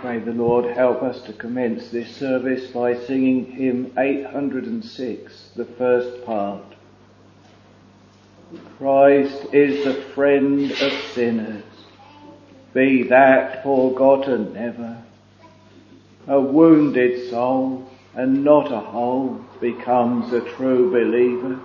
May the Lord help us to commence this service by singing hymn 806, the first part. Christ is the friend of sinners, be that forgotten never. A wounded soul and not a whole becomes a true believer.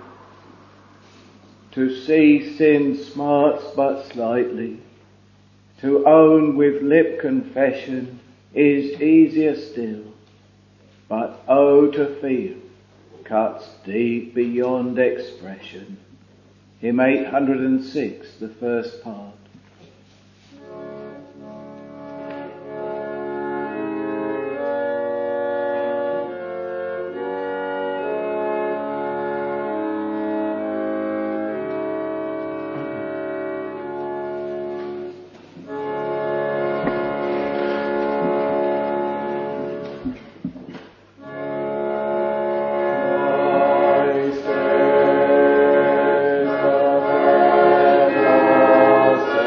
To see sin smarts but slightly, to own with lip confession is easier still, but oh, to feel cuts deep beyond expression. Hymn 806, the first part. Christ is the friend of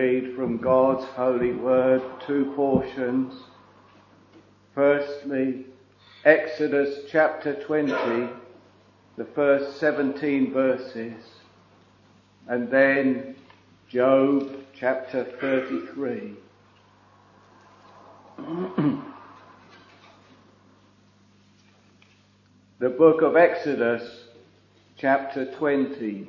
read from God's holy word two portions. Firstly, Exodus chapter 20, the first 17 verses, and then Job chapter 33. The book of Exodus chapter 20.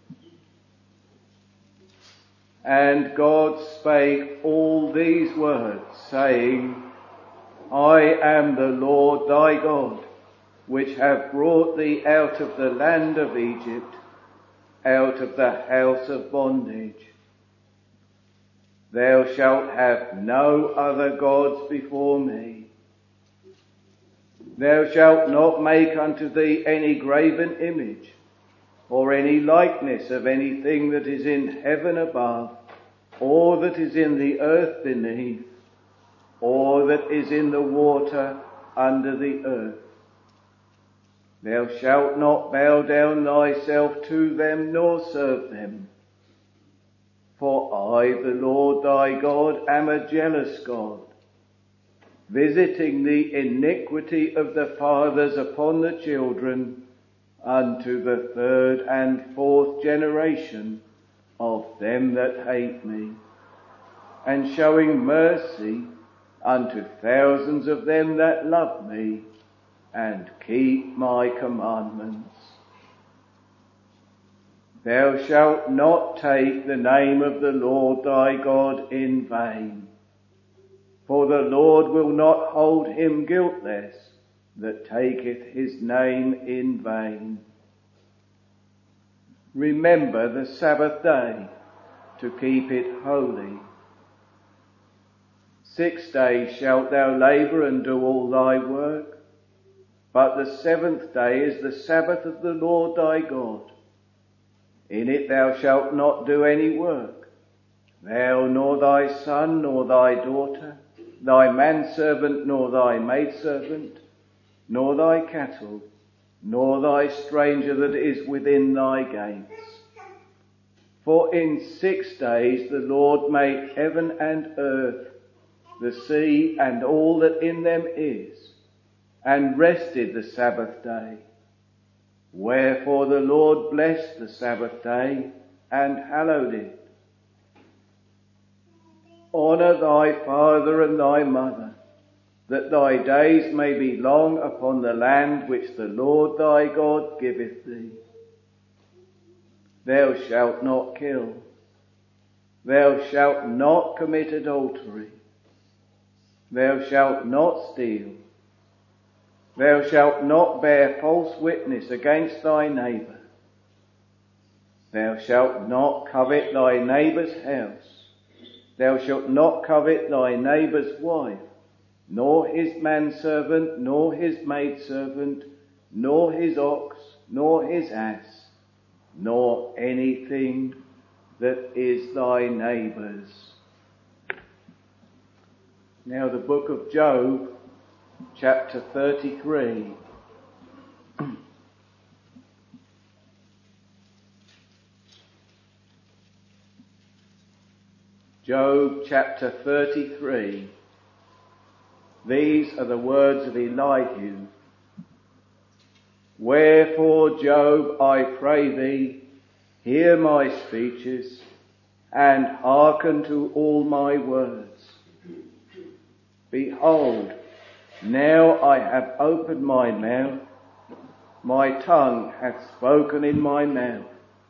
And God spake all these words, saying, I am the Lord thy God, which have brought thee out of the land of Egypt, out of the house of bondage. Thou shalt have no other gods before me. Thou shalt not make unto thee any graven image, or any likeness of anything that is in heaven above, or that is in the earth beneath, or that is in the water under the earth. Thou shalt not bow down thyself to them, nor serve them. For I, the Lord thy God, am a jealous God, visiting the iniquity of the fathers upon the children, unto the third and fourth generation of them that hate me, and showing mercy unto thousands of them that love me, and keep my commandments. Thou shalt not take the name of the Lord thy God in vain, for the Lord will not hold him guiltless that taketh his name in vain. Remember the Sabbath day to keep it holy. 6 days shalt thou labour and do all thy work, but the 7th day is the Sabbath of the Lord thy God. In it thou shalt not do any work, thou nor thy son nor thy daughter, thy manservant nor thy maidservant, nor thy cattle, nor thy stranger that is within thy gates. For in 6 days the Lord made heaven and earth, the sea and all that in them is, and rested the Sabbath day. Wherefore the Lord blessed the Sabbath day and hallowed it. Honour thy father and thy mother, that thy days may be long upon the land which the Lord thy God giveth thee. Thou shalt not kill. Thou shalt not commit adultery. Thou shalt not steal. Thou shalt not bear false witness against thy neighbour. Thou shalt not covet thy neighbour's house. Thou shalt not covet thy neighbour's wife, nor his manservant, nor his maidservant, nor his ox, nor his ass, nor anything that is thy neighbour's. Now the book of Job, chapter 33. Job chapter 33. These are the words of Elihu. Wherefore, Job, I pray thee, hear my speeches, and hearken to all my words. Behold, now I have opened my mouth, my tongue hath spoken in my mouth.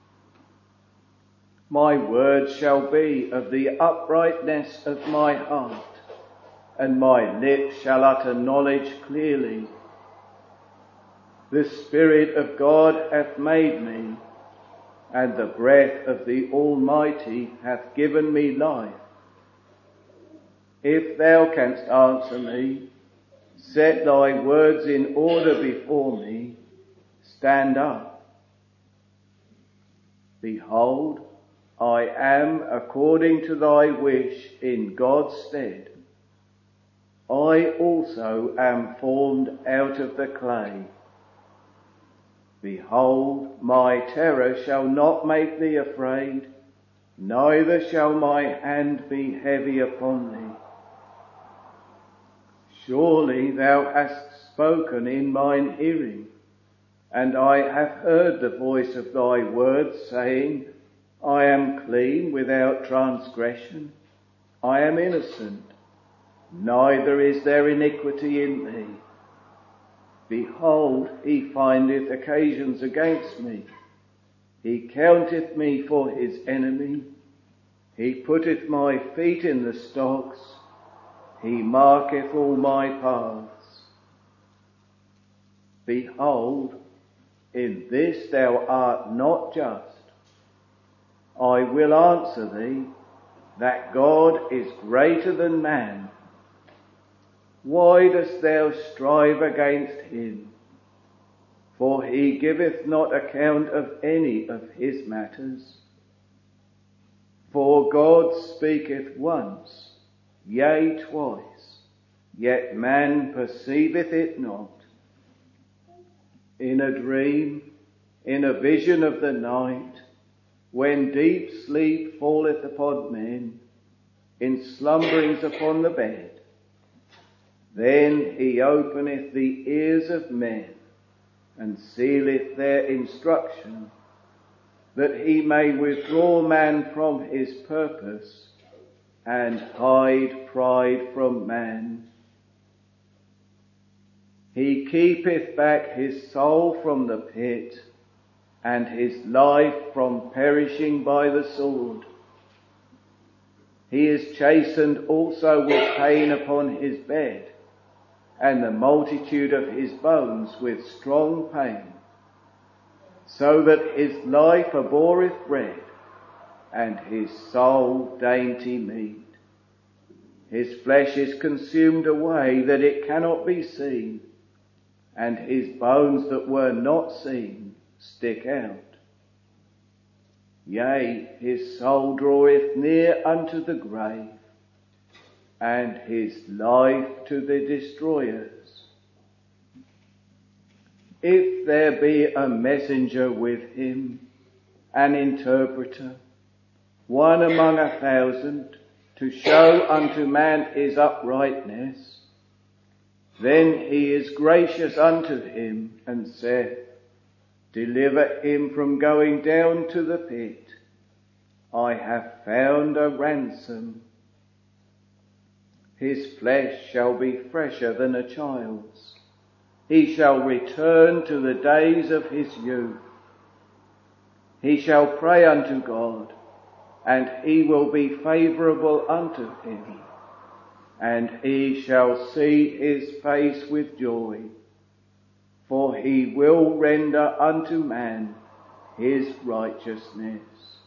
My words shall be of the uprightness of my heart, and my lips shall utter knowledge clearly. The Spirit of God hath made me, and the breath of the Almighty hath given me life. If thou canst answer me, set thy words in order before me, stand up. Behold, I am according to thy wish in God's stead. I also am formed out of the clay. Behold, my terror shall not make thee afraid, neither shall my hand be heavy upon thee. Surely thou hast spoken in mine hearing, and I have heard the voice of thy words, saying, I am clean without transgression, I am innocent, neither is there iniquity in me. Behold, he findeth occasions against me. He counteth me for his enemy. He putteth my feet in the stocks. He marketh all my paths. Behold, in this thou art not just. I will answer thee that God is greater than man. Why dost thou strive against him? For he giveth not account of any of his matters. For God speaketh once, yea, twice, yet man perceiveth it not. In a dream, in a vision of the night, when deep sleep falleth upon men, in slumberings upon the bed, then he openeth the ears of men, and sealeth their instruction, that he may withdraw man from his purpose, and hide pride from man. He keepeth back his soul from the pit, and his life from perishing by the sword. He is chastened also with pain upon his bed, and the multitude of his bones with strong pain, so that his life abhorreth bread, and his soul dainty meat. His flesh is consumed away, that it cannot be seen, and his bones that were not seen stick out. Yea, his soul draweth near unto the grave, and his life to the destroyers. If there be a messenger with him, an interpreter, one among 1,000, to show unto man his uprightness, then he is gracious unto him, and saith, Deliver him from going down to the pit. I have found a ransom. His flesh shall be fresher than a child's. He shall return to the days of his youth. He shall pray unto God, and he will be favourable unto him, and he shall see his face with joy. For he will render unto man his righteousness.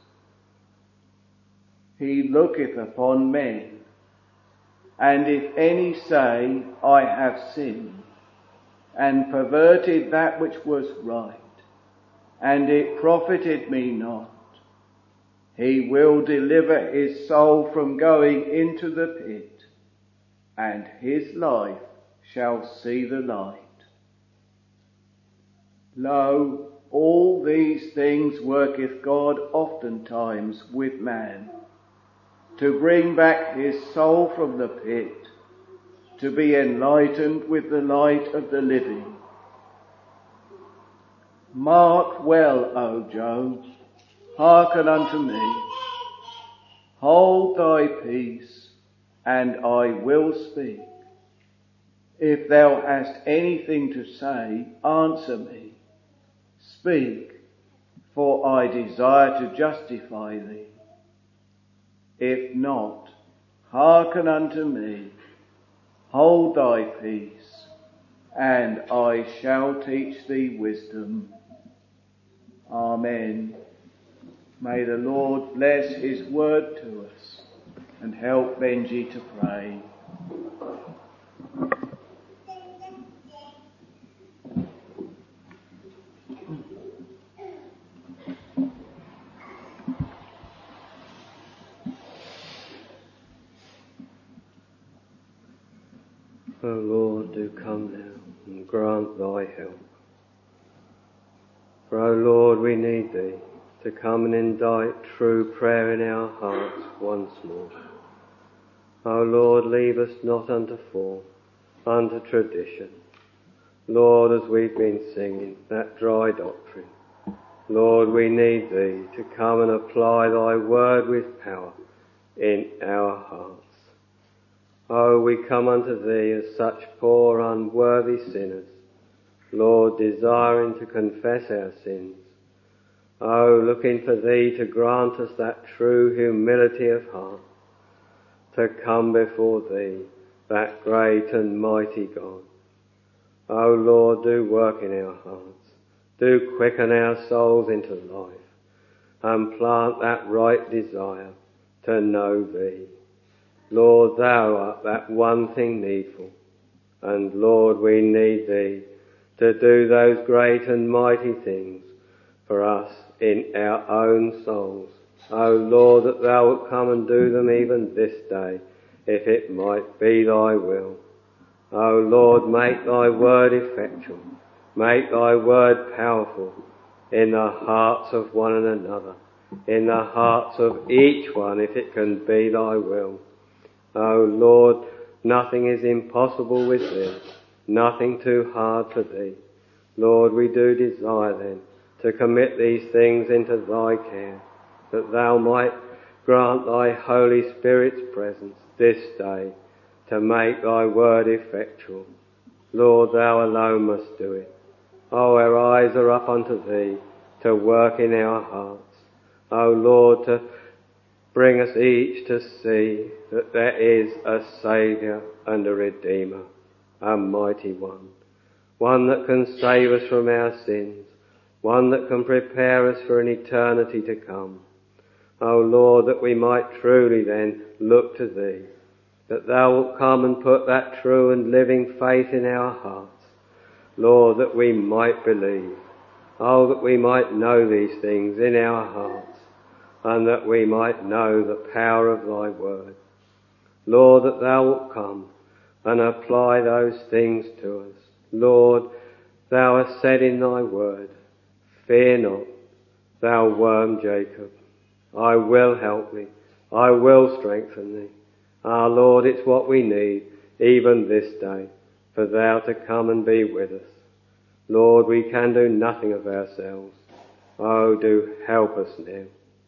He looketh upon men, and if any say, I have sinned, and perverted that which was right, and it profited me not, he will deliver his soul from going into the pit, and his life shall see the light. Lo, all these things worketh God oftentimes with man, to bring back his soul from the pit, to be enlightened with the light of the living. Mark well, O Job, hearken unto me. Hold thy peace, and I will speak. If thou hast anything to say, answer me. Speak, for I desire to justify thee. If not, hearken unto me. Hold thy peace, and I shall teach thee wisdom. Amen. May the Lord bless his word to us and help Benji to pray. O Lord, do come now and grant thy help. For, O Lord, we need thee. to come and indite true prayer in our hearts once more. O Lord, leave us not unto form, unto tradition. Lord, as we've been singing that dry doctrine, Lord, we need Thee to come and apply Thy word with power in our hearts. Oh, we come unto Thee as such poor, unworthy sinners, Lord, desiring to confess our sins. Oh, looking for Thee to grant us that true humility of heart, to come before Thee, that great and mighty God. Oh, Lord, do work in our hearts. Do quicken our souls into life and plant that right desire to know Thee. Lord, Thou art that one thing needful, and Lord, we need Thee to do those great and mighty things for us in our own souls. O Lord, that Thou wilt come and do them even this day, if it might be Thy will. O Lord, make Thy word effectual, make Thy word powerful in the hearts of one and another, in the hearts of each one, if it can be Thy will. O Lord, nothing is impossible with Thee, nothing too hard for Thee. Lord, we do desire then to commit these things into Thy care, that Thou might grant Thy Holy Spirit's presence this day to make Thy word effectual. Lord, Thou alone must do it. Oh, our eyes are up unto Thee to work in our hearts. Oh, Lord, to bring us each to see that there is a Saviour and a Redeemer, a mighty one that can save us from our sins, one that can prepare us for an eternity to come. O Lord, that we might truly then look to Thee, that Thou wilt come and put that true and living faith in our hearts. Lord, that we might believe. Oh, that we might know these things in our hearts, and that we might know the power of Thy word. Lord, that Thou wilt come and apply those things to us. Lord, Thou hast said in Thy word, fear not, thou worm Jacob. I will help thee. I will strengthen thee. Our Lord, it's what we need, even this day, for Thou to come and be with us. Lord, we can do nothing of ourselves. Oh, do help us now.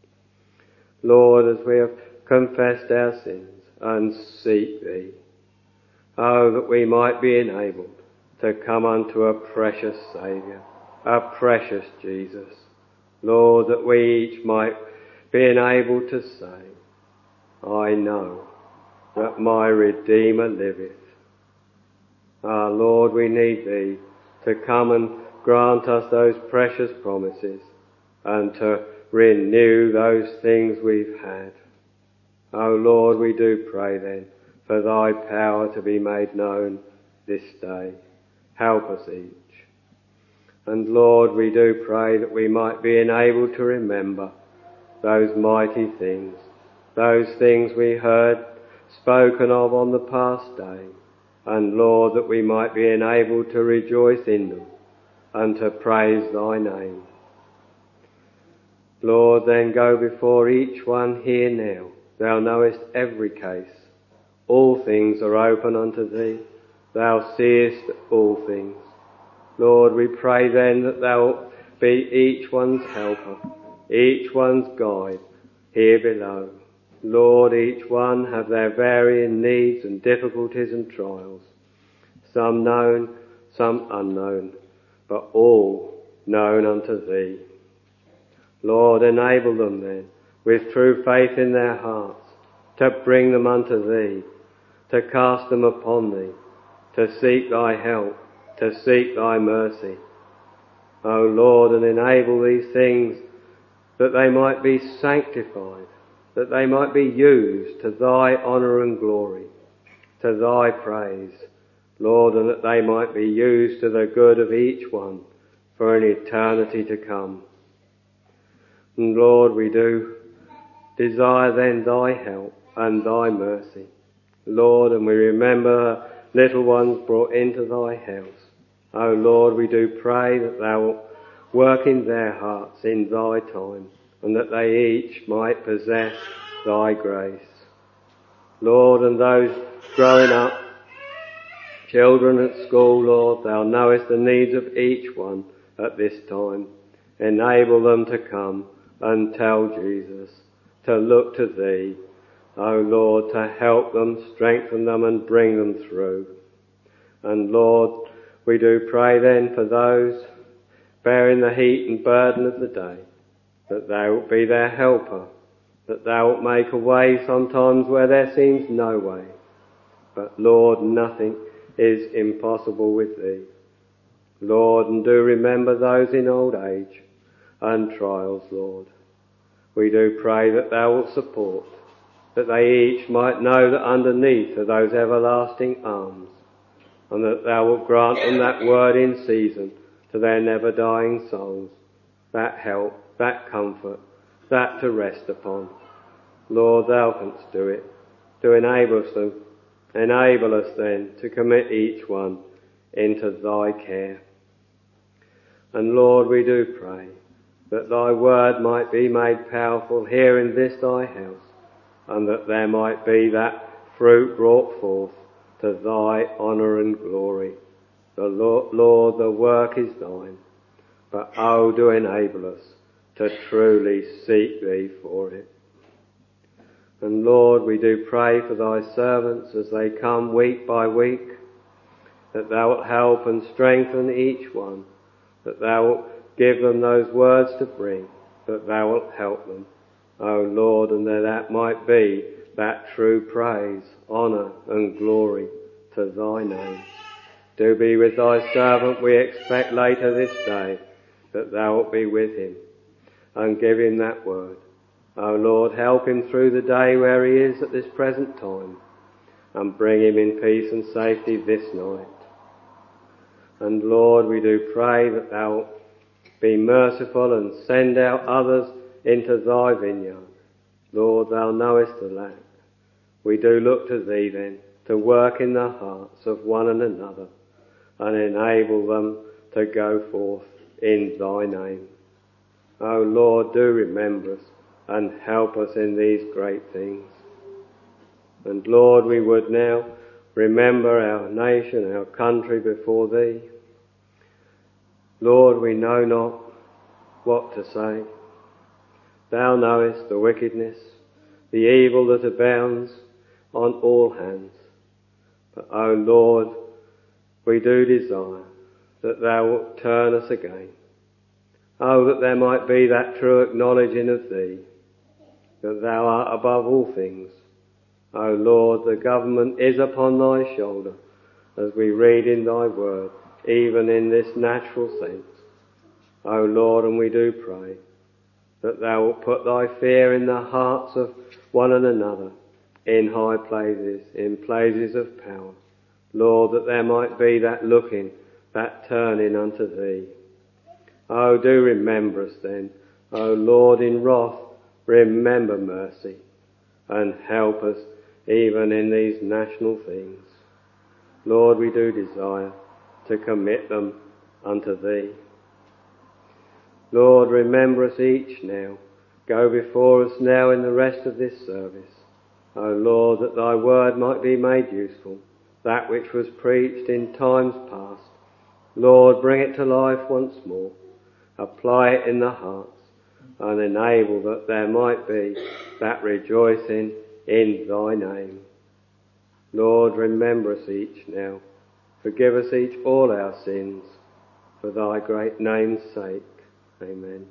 Lord, as we have confessed our sins and seek Thee, oh, that we might be enabled to come unto a precious Saviour, a precious Jesus. Lord, that we each might be enabled to say, I know that my Redeemer liveth. Ah, Lord, we need Thee to come and grant us those precious promises and to renew those things we've had. Oh, Lord, we do pray then for Thy power to be made known this day. Help us each. And Lord, we do pray that we might be enabled to remember those mighty things, those things we heard spoken of on the past day, and Lord, that we might be enabled to rejoice in them and to praise Thy name. Lord, then go before each one here now. Thou knowest every case. All things are open unto Thee. Thou seest all things. Lord, we pray then that Thou wilt be each one's helper, each one's guide here below. Lord, each one have their varying needs and difficulties and trials, some known, some unknown, but all known unto Thee. Lord, enable them then, with true faith in their hearts, to bring them unto Thee, to cast them upon Thee, to seek Thy help, to seek Thy mercy. O Lord, and enable these things that they might be sanctified, that they might be used to Thy honour and glory, to Thy praise, Lord, and that they might be used to the good of each one for an eternity to come. And Lord, we do desire then Thy help and Thy mercy, Lord, and we remember little ones brought into Thy house. O Lord, we do pray that Thou wilt work in their hearts in Thy time, and that they each might possess thy grace. Lord, and those growing up, children at school, Lord, thou knowest the needs of each one at this time. Enable them to come and tell Jesus, to look to thee, O Lord, to help them, strengthen them and bring them through. And Lord, we do pray then for those bearing the heat and burden of the day, that thou wilt be their helper, that thou wilt make a way sometimes where there seems no way. But Lord, nothing is impossible with thee. Lord, and do remember those in old age and trials, Lord. We do pray that thou wilt support, that they each might know that underneath are those everlasting arms, and that thou wilt grant them that word in season to their never dying souls, that help, that comfort, that to rest upon. Lord, thou canst do it, to enable us then to commit each one into thy care. And Lord, we do pray that thy word might be made powerful here in this thy house, and that there might be that fruit brought forth to thy honour and glory. The Lord, the work is thine, but oh, do enable us to truly seek thee for it. And Lord, we do pray for thy servants as they come week by week, that thou wilt help and strengthen each one, that thou wilt give them those words to bring, that thou wilt help them, O Lord, and that might be that true praise, honour and glory to thy name. Do be with thy servant, we expect later this day, that thou wilt be with him and give him that word. O Lord, help him through the day where he is at this present time, and bring him in peace and safety this night. And Lord, we do pray that thou wilt be merciful and send out others into thy vineyard. Lord, thou knowest the lack. We do look to thee then, to work in the hearts of one and another, and enable them to go forth in thy name. O Lord, do remember us and help us in these great things. And Lord, we would now remember our nation, our country before thee. Lord, we know not what to say. Thou knowest the wickedness, the evil that abounds on all hands. But, O Lord, we do desire that thou wilt turn us again. Oh, that there might be that true acknowledging of thee, that thou art above all things. O Lord, the government is upon thy shoulder, as we read in thy word, even in this natural sense. O Lord, and we do pray that thou wilt put thy fear in the hearts of one and another, in high places, in places of power. Lord, that there might be that looking, that turning unto thee. Oh, do remember us then. O Lord, in wrath, remember mercy, and help us even in these national things. Lord, we do desire to commit them unto thee. Lord, remember us each now. Go before us now in the rest of this service. O Lord, that thy word might be made useful, that which was preached in times past. Lord, bring it to life once more. Apply it in the hearts, and enable that there might be that rejoicing in thy name. Lord, remember us each now. Forgive us each all our sins, for thy great name's sake. Amen.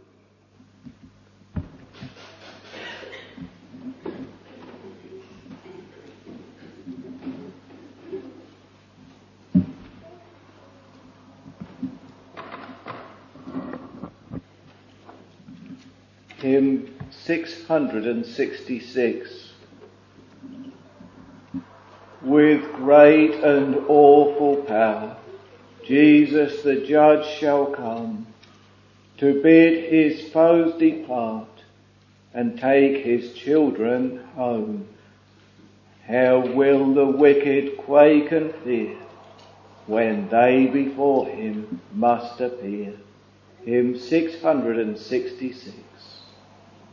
Hymn 666. With great and awful power, Jesus the Judge shall come, to bid his foes depart, and take his children home. How will the wicked quake and fear, when they before him must appear. Hymn 666.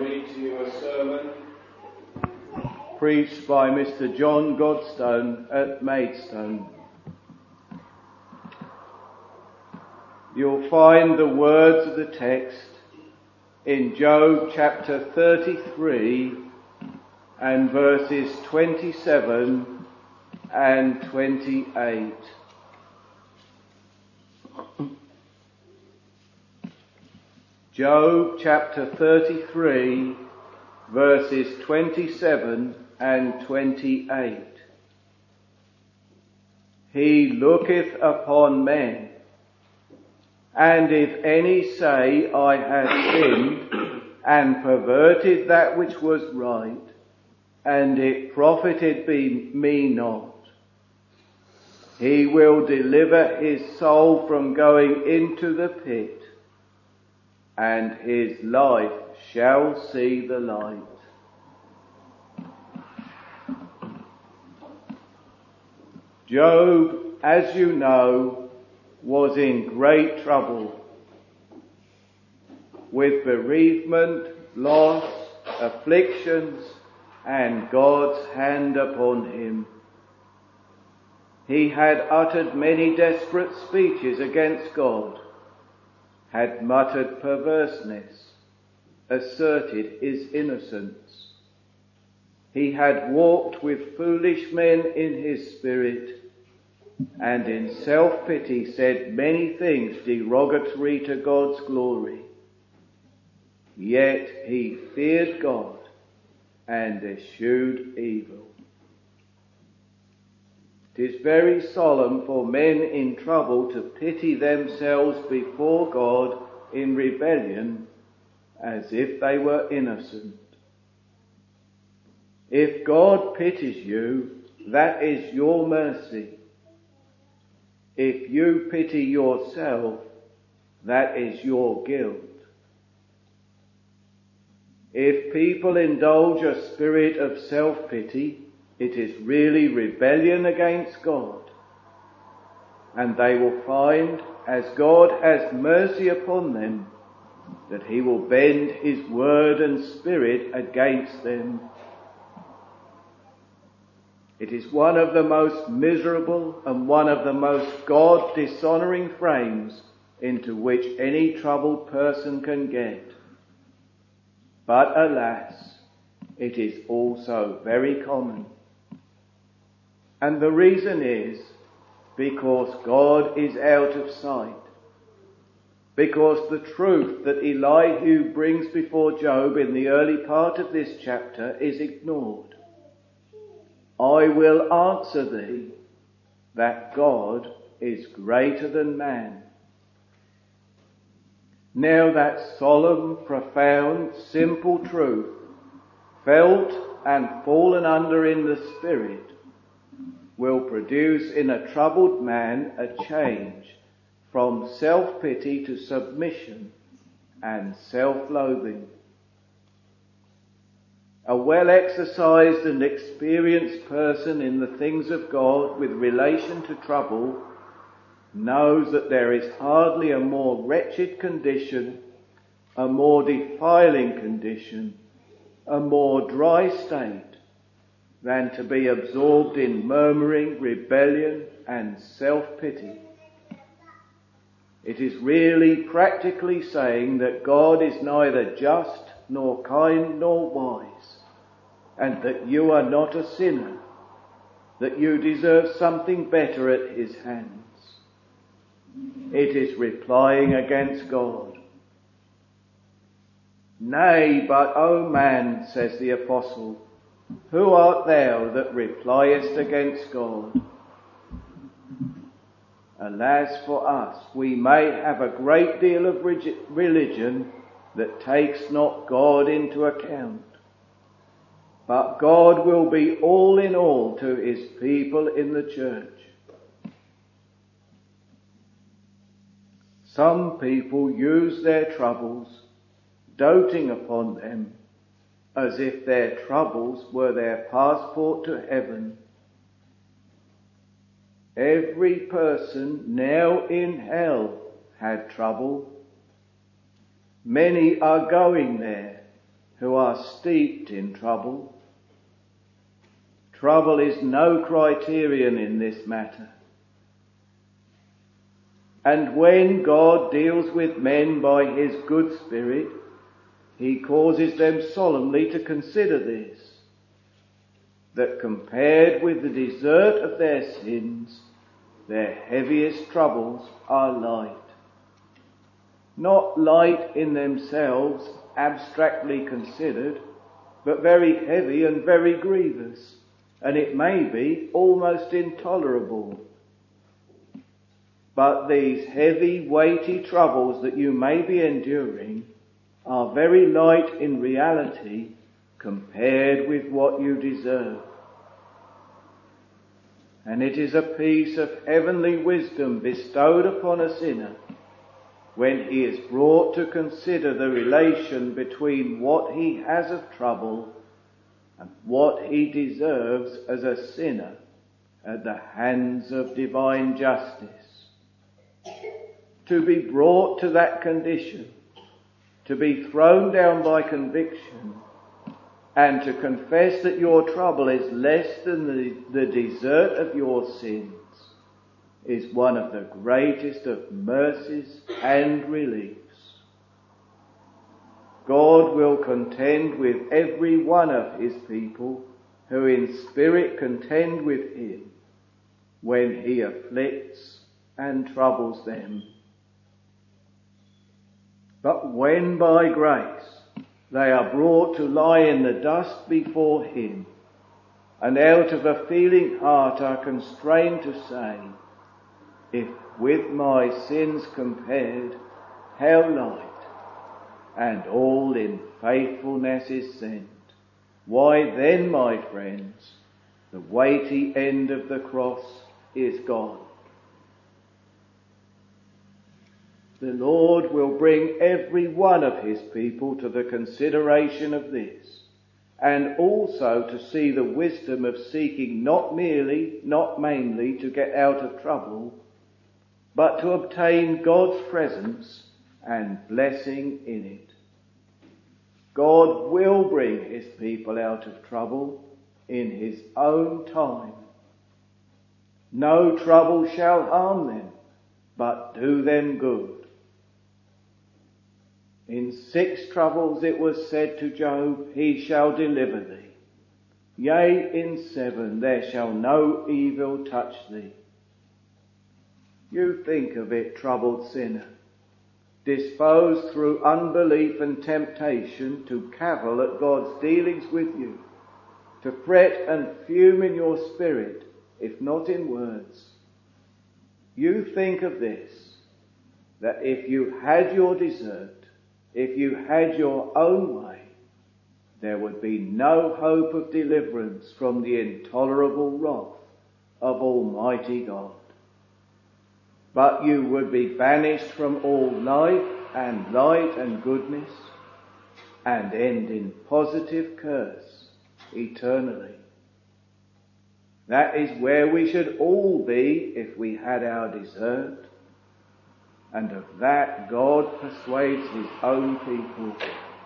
read to you a sermon preached by Mr. John Godstone at Maidstone. You'll find the words of the text in Job chapter 33 and verses 27 and 28. Job chapter 33 verses 27 and 28. He looketh upon men, and if any say, I have sinned, and perverted that which was right, and it profited me not, he will deliver his soul from going into the pit, and his life shall see the light. Job, as you know, was in great trouble with bereavement, loss, afflictions, and God's hand upon him. He had uttered many desperate speeches against God, had muttered perverseness, asserted his innocence. He had walked with foolish men in his spirit, and in self-pity said many things derogatory to God's glory. Yet he feared God and eschewed evil. It is very solemn for men in trouble to pity themselves before God in rebellion as if they were innocent. If God pities you, that is your mercy. If you pity yourself, that is your guilt. If people indulge a spirit of self-pity, it is really rebellion against God. And they will find, as God has mercy upon them, that he will bend his word and spirit against them. It is one of the most miserable and one of the most God-dishonouring frames into which any troubled person can get. But alas, it is also very common. And the reason is because God is out of sight. Because the truth that Elihu brings before Job in the early part of this chapter is ignored. I will answer thee that God is greater than man. Now that solemn, profound, simple truth, felt and fallen under in the Spirit, will produce in a troubled man a change from self-pity to submission and self-loathing. A well-exercised and experienced person in the things of God with relation to trouble knows that there is hardly a more wretched condition, a more defiling condition, a more dry state than to be absorbed in murmuring, rebellion and self-pity. It is really practically saying that God is neither just nor kind nor wise, and that you are not a sinner, that you deserve something better at his hands. It is replying against God. Nay, but, O man, says the apostle, who art thou that repliest against God? Alas for us, we may have a great deal of religion that takes not God into account. But God will be all in all to his people in the church. Some people use their troubles, doting upon them, as if their troubles were their passport to heaven. Every person now in hell had trouble. Many are going there, who are steeped in trouble. Trouble is no criterion in this matter. And when God deals with men by his good spirit, he causes them solemnly to consider this, that compared with the desert of their sins, their heaviest troubles are light. Not light in themselves, abstractly considered, but very heavy and very grievous, and it may be almost intolerable. But these heavy, weighty troubles that you may be enduring are very light in reality compared with what you deserve. And it is a piece of heavenly wisdom bestowed upon a sinner when he is brought to consider the relation between what he has of trouble and what he deserves as a sinner at the hands of divine justice. To be brought to that condition, to be thrown down by conviction, and to confess that your trouble is less than the desert of your sins, is one of the greatest of mercies and reliefs. God will contend with every one of his people who in spirit contend with him when he afflicts and troubles them. But when by grace they are brought to lie in the dust before him, and out of a feeling heart are constrained to say, if with my sins compared, how light, and all in faithfulness is sent, why then, my friends, the weighty end of the cross is gone. The Lord will bring every one of his people to the consideration of this, and also to see the wisdom of seeking not mainly to get out of trouble, but to obtain God's presence and blessing in it. God will bring his people out of trouble in his own time. No trouble shall harm them, but do them good. In 6 troubles it was said to Job, he shall deliver thee. Yea, in 7 there shall no evil touch thee. You think of it, troubled sinner, disposed through unbelief and temptation to cavil at God's dealings with you, to fret and fume in your spirit, if not in words. You think of this, that if you had your desert, if you had your own way, there would be no hope of deliverance from the intolerable wrath of Almighty God. But you would be banished from all life and light and goodness, and end in positive curse eternally. That is where we should all be if we had our desert, and of that God persuades his own people.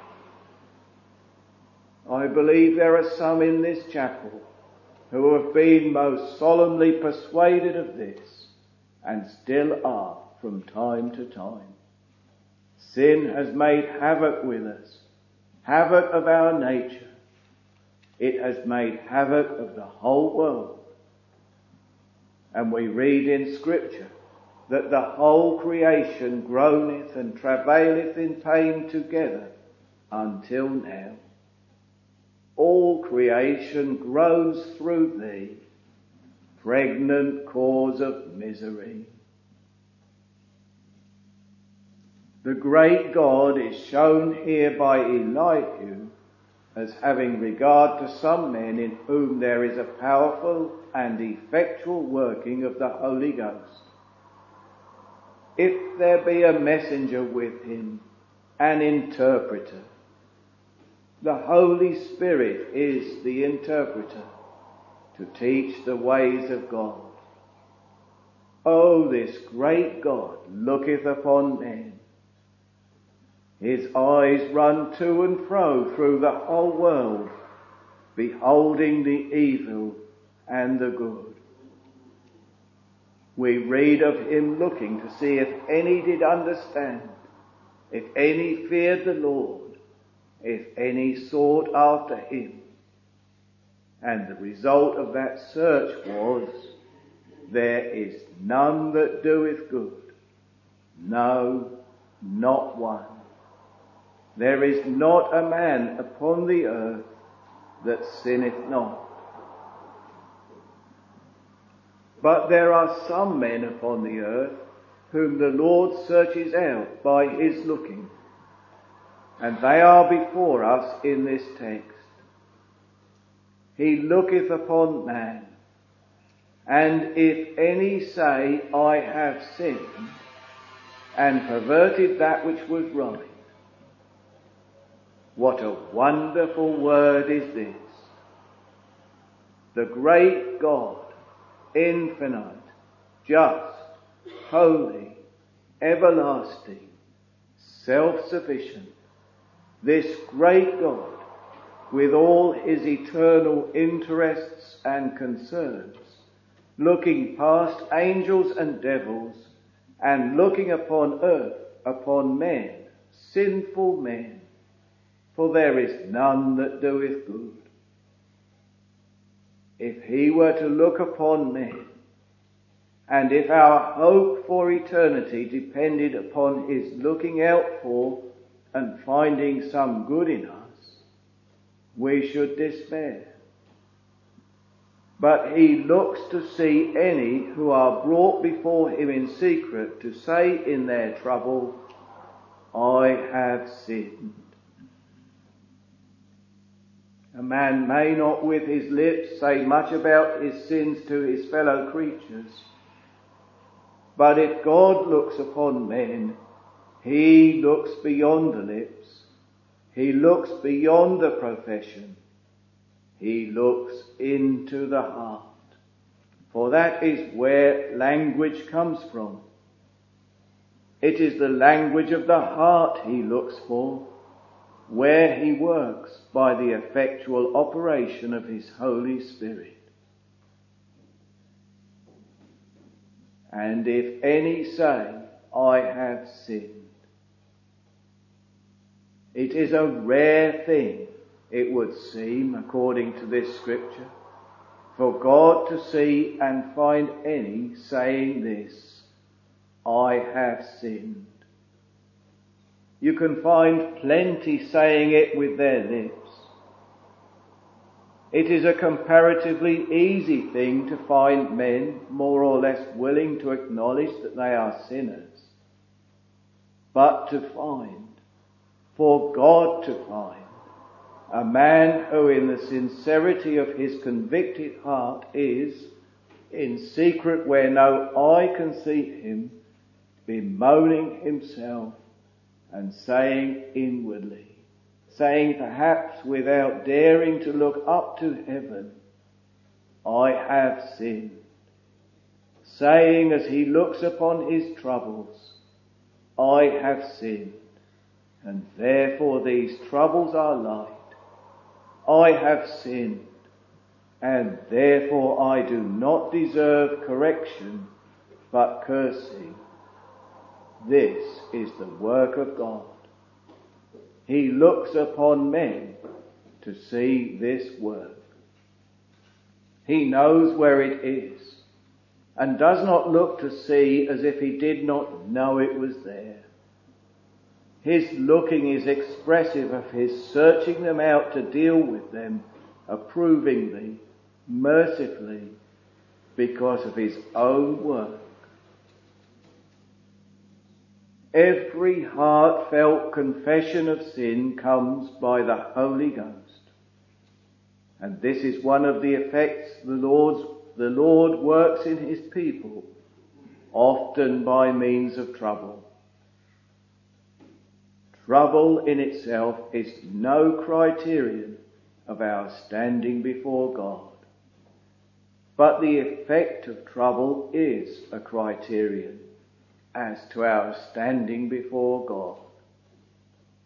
I believe there are some in this chapel who have been most solemnly persuaded of this, and still are from time to time. Sin has made havoc with us, havoc of our nature. It has made havoc of the whole world. And we read in Scripture that the whole creation groaneth and travaileth in pain together until now. All creation groans through thee, pregnant cause of misery. The great God is shown here by Elihu as having regard to some men in whom there is a powerful and effectual working of the Holy Ghost. If there be a messenger with him, an interpreter, the Holy Spirit is the interpreter to teach the ways of God. Oh, this great God looketh upon men. His eyes run to and fro through the whole world, beholding the evil and the good. We read of him looking to see if any did understand, if any feared the Lord, if any sought after him. And the result of that search was, there is none that doeth good, no, not one. There is not a man upon the earth that sinneth not. But there are some men upon the earth whom the Lord searches out by his looking, and they are before us in this text. He looketh upon man, and if any say, I have sinned, and perverted that which was right. What a wonderful word is this. The great God, infinite, just, holy, everlasting, self-sufficient, this great God, with all his eternal interests and concerns, looking past angels and devils, and looking upon earth, upon men, sinful men, for there is none that doeth good. If he were to look upon men, and if our hope for eternity depended upon his looking out for and finding some good in us, we should despair. But he looks to see any who are brought before him in secret to say in their trouble, I have sinned. A man may not with his lips say much about his sins to his fellow creatures, but if God looks upon men, he looks beyond the lips. He looks beyond the profession. He looks into the heart. For that is where language comes from. It is the language of the heart he looks for, where he works by the effectual operation of his Holy Spirit. And if any say, I have sinned, it is a rare thing, it would seem, according to this scripture, for God to see and find any saying this, I have sinned. You can find plenty saying it with their lips. It is a comparatively easy thing to find men more or less willing to acknowledge that they are sinners. But to find, for God to find, a man who in the sincerity of his convicted heart is, in secret where no eye can see him, bemoaning himself and saying inwardly, saying perhaps without daring to look up to heaven, I have sinned. Saying as he looks upon his troubles, I have sinned, and therefore these troubles are light. I have sinned, and therefore I do not deserve correction, but cursing. This is the work of God. He looks upon men to see this work. He knows where it is, and does not look to see as if he did not know it was there. His looking is expressive of his searching them out to deal with them approvingly, mercifully, because of his own work. Every heartfelt confession of sin comes by the Holy Ghost. And this is one of the effects the Lord works in his people, often by means of trouble. Trouble in itself is no criterion of our standing before God. But the effect of trouble is a criterion as to our standing before God.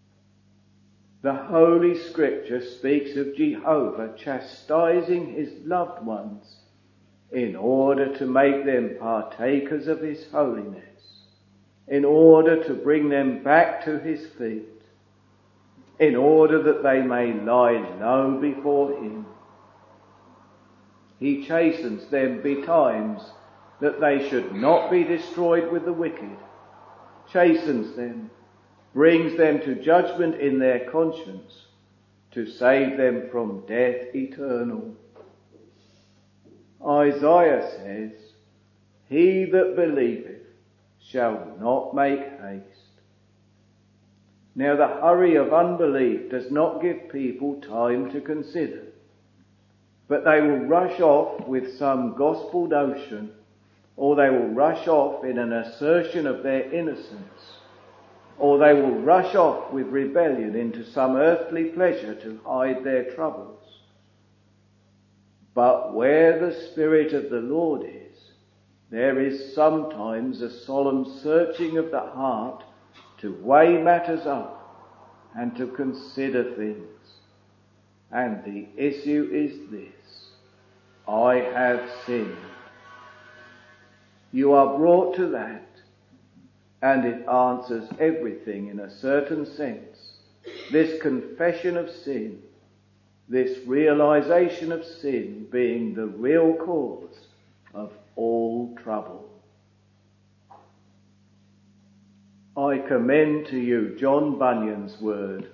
The Holy Scripture speaks of Jehovah chastising his loved ones in order to make them partakers of his holiness, in order to bring them back to his feet, in order that they may lie low before him. He chastens them betimes that they should not be destroyed with the wicked, chastens them, brings them to judgment in their conscience, to save them from death eternal. Isaiah says, "He that believeth shall not make haste." Now the hurry of unbelief does not give people time to consider, but they will rush off with some gospel notion, or they will rush off in an assertion of their innocence, or they will rush off with rebellion into some earthly pleasure to hide their troubles. But where the Spirit of the Lord is, there is sometimes a solemn searching of the heart to weigh matters up and to consider things. And the issue is this: I have sinned. You are brought to that, and it answers everything in a certain sense. This confession of sin, this realization of sin being the real cause of all trouble. I commend to you John Bunyan's word.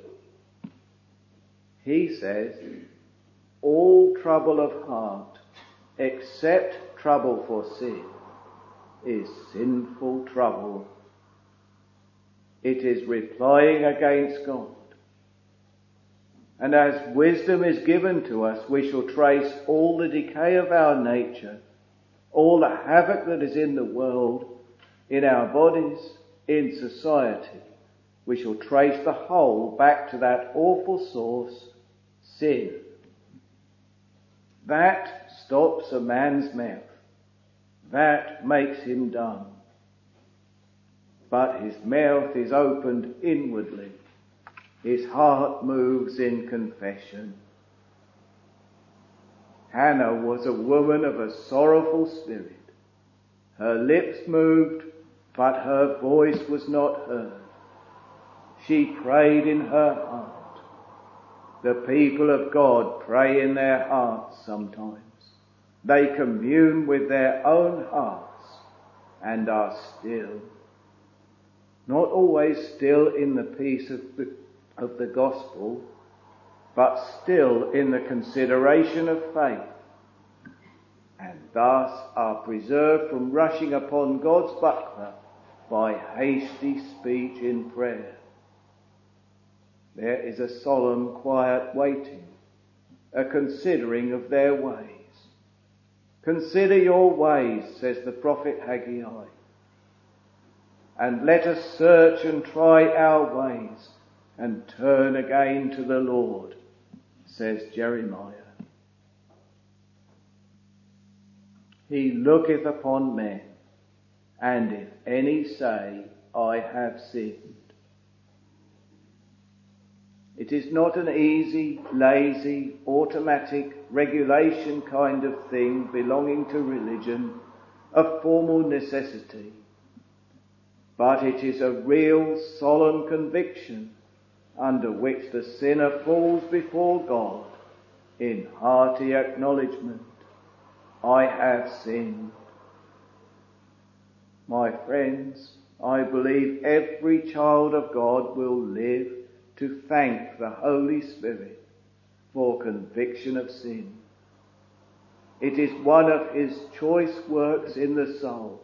He says, all trouble of heart, except trouble for sin, is sinful trouble. It is replying against God. And as wisdom is given to us, we shall trace all the decay of our nature, all the havoc that is in the world, in our bodies, in society. We shall trace the whole back to that awful source, sin. That stops a man's mouth. That makes him dumb. But his mouth is opened inwardly. His heart moves in confession. Hannah was a woman of a sorrowful spirit. Her lips moved, but her voice was not heard. She prayed in her heart. The people of God pray in their hearts sometimes. They commune with their own hearts and are still. Not always still in the peace of the gospel, but still in the consideration of faith, and thus are preserved from rushing upon God's buckler by hasty speech in prayer. There is a solemn, quiet waiting, a considering of their ways. Consider your ways, says the prophet Haggai, and let us search and try our ways and turn again to the Lord, says Jeremiah. He looketh upon men, and if any say, I have sinned. It is not an easy, lazy, automatic, regulation kind of thing belonging to religion, a formal necessity. But it is a real, solemn conviction under which the sinner falls before God in hearty acknowledgement. I have sinned. My friends, I believe every child of God will live to thank the Holy Spirit for conviction of sin. It is one of his choice works in the soul.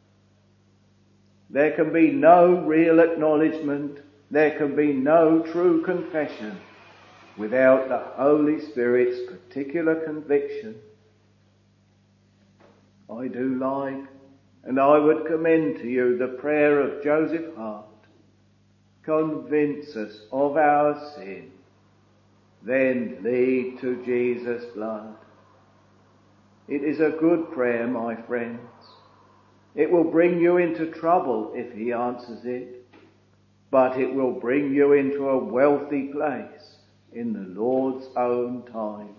There can be no real acknowledgement, there can be no true confession without the Holy Spirit's particular conviction. I do like, and I would commend to you the prayer of Joseph Hart. Convince us of our sin, then lead to Jesus' blood. It is a good prayer, my friends. It will bring you into trouble if he answers it. but it will bring you into a wealthy place in the Lord's own time.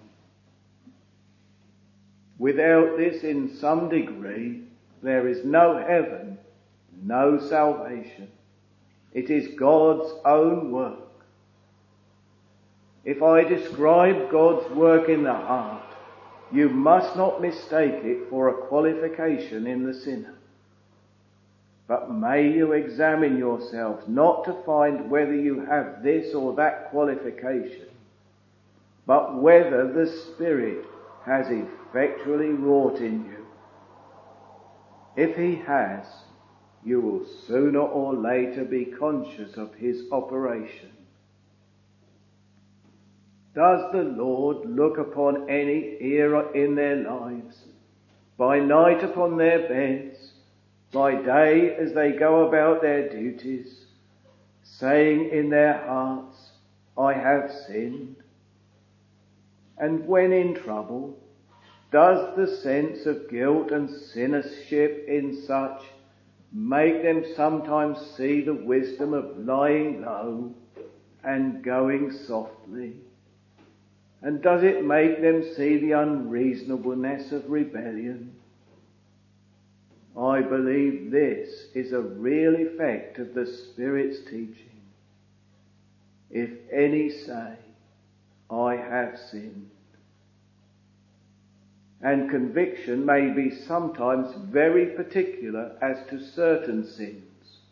Without this, in some degree, there is no heaven, no salvation. It is God's own work. If I describe God's work in the heart, you must not mistake it for a qualification in the sinner. But may you examine yourselves not to find whether you have this or that qualification, but whether the Spirit has effectually wrought in you. If he has, you will sooner or later be conscious of his operation. Does the Lord look upon any era in their lives, by night upon their beds, by day as they go about their duties, saying in their hearts, I have sinned? And when in trouble, does the sense of guilt and sinnership in such make them sometimes see the wisdom of lying low and going softly? And does it make them see the unreasonableness of rebellion? I believe this is a real effect of the Spirit's teaching. If any say, I have sinned. And conviction may be sometimes very particular as to certain sins.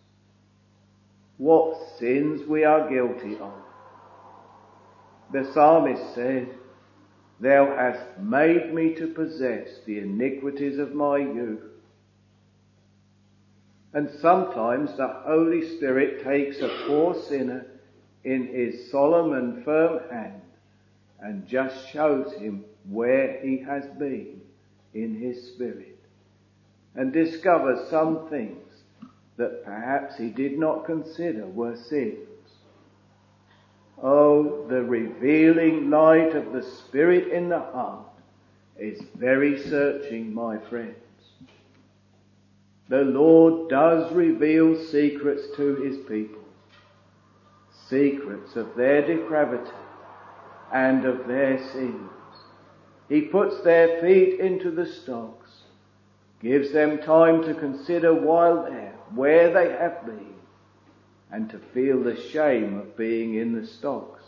What sins we are guilty of. The psalmist said, Thou hast made me to possess the iniquities of my youth. And sometimes the Holy Spirit takes a poor sinner in his solemn and firm hand and just shows him where he has been in his spirit, and discovers some things that perhaps he did not consider were sins. Oh, the revealing light of the Spirit in the heart is very searching, my friends. The Lord does reveal secrets to his people, secrets of their depravity and of their sins. He puts their feet into the stocks, gives them time to consider while there where they have been, and to feel the shame of being in the stocks.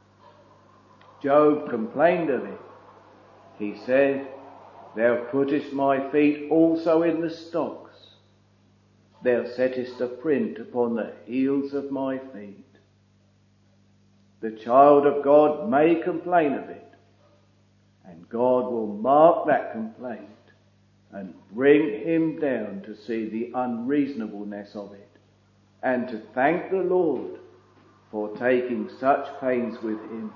Job complained of it. He said, Thou puttest my feet also in the stocks. Thou settest a print upon the heels of my feet. The child of God may complain of it, and God will mark that complaint and bring him down to see the unreasonableness of it, and to thank the Lord for taking such pains with him.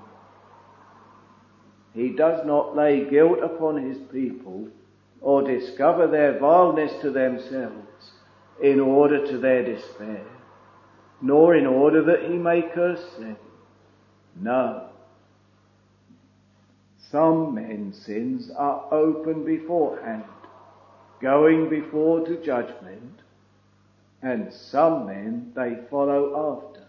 He does not lay guilt upon his people or discover their vileness to themselves in order to their despair, nor in order that he may curse them. No. Some men's sins are open beforehand, going before to judgment, and some men they follow after.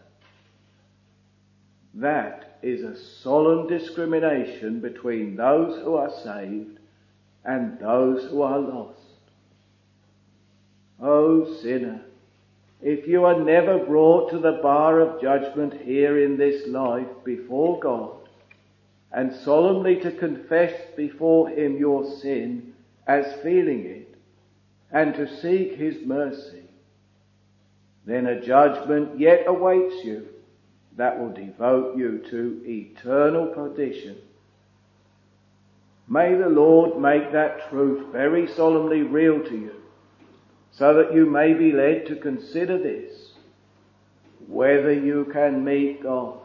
That is a solemn discrimination between those who are saved and those who are lost. O sinner, if you are never brought to the bar of judgment here in this life before God, and solemnly to confess before him your sin as feeling it, and to seek his mercy, then a judgment yet awaits you that will devote you to eternal perdition. May the Lord make that truth very solemnly real to you, so that you may be led to consider this, whether you can meet God.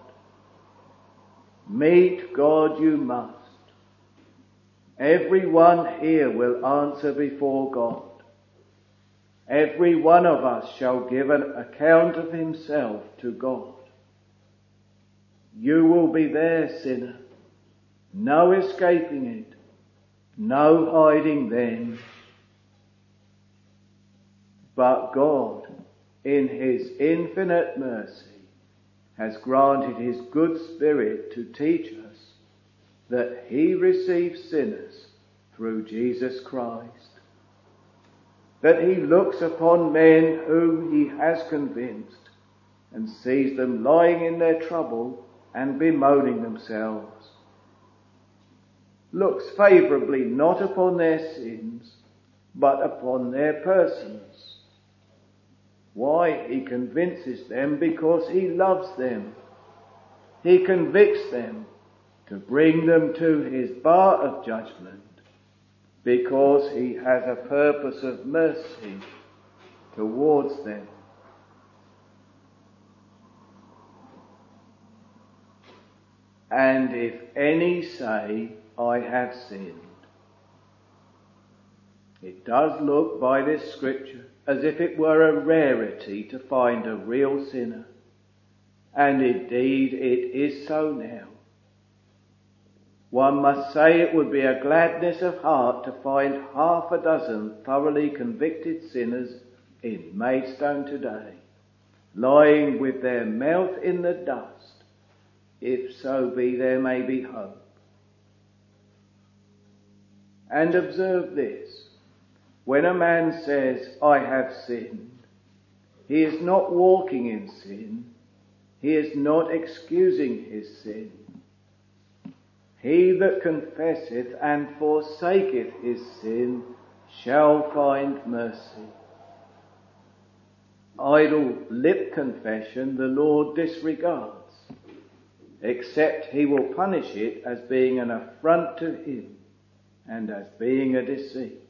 Meet God you must. Every one here will answer before God. Every one of us shall give an account of himself to God. You will be there, sinner. No escaping it. No hiding then. But God in his infinite mercy, has granted his good Spirit to teach us that he receives sinners through Jesus Christ, that he looks upon men whom he has convinced and sees them lying in their trouble and bemoaning themselves, looks favourably not upon their sins but upon their persons. Why? He convinces them because he loves them. He convicts them to bring them to his bar of judgment because he has a purpose of mercy towards them. And if any say, I have sinned, it does look by this scripture as if it were a rarity to find a real sinner. And indeed it is so now. One must say it would be a gladness of heart to find half a dozen thoroughly convicted sinners in Maidstone today, lying with their mouth in the dust, if so be there may be hope. And observe this. When a man says, I have sinned, he is not walking in sin. He is not excusing his sin. He that confesseth and forsaketh his sin shall find mercy. Idle lip confession the Lord disregards, except he will punish it as being an affront to him and as being a deceit.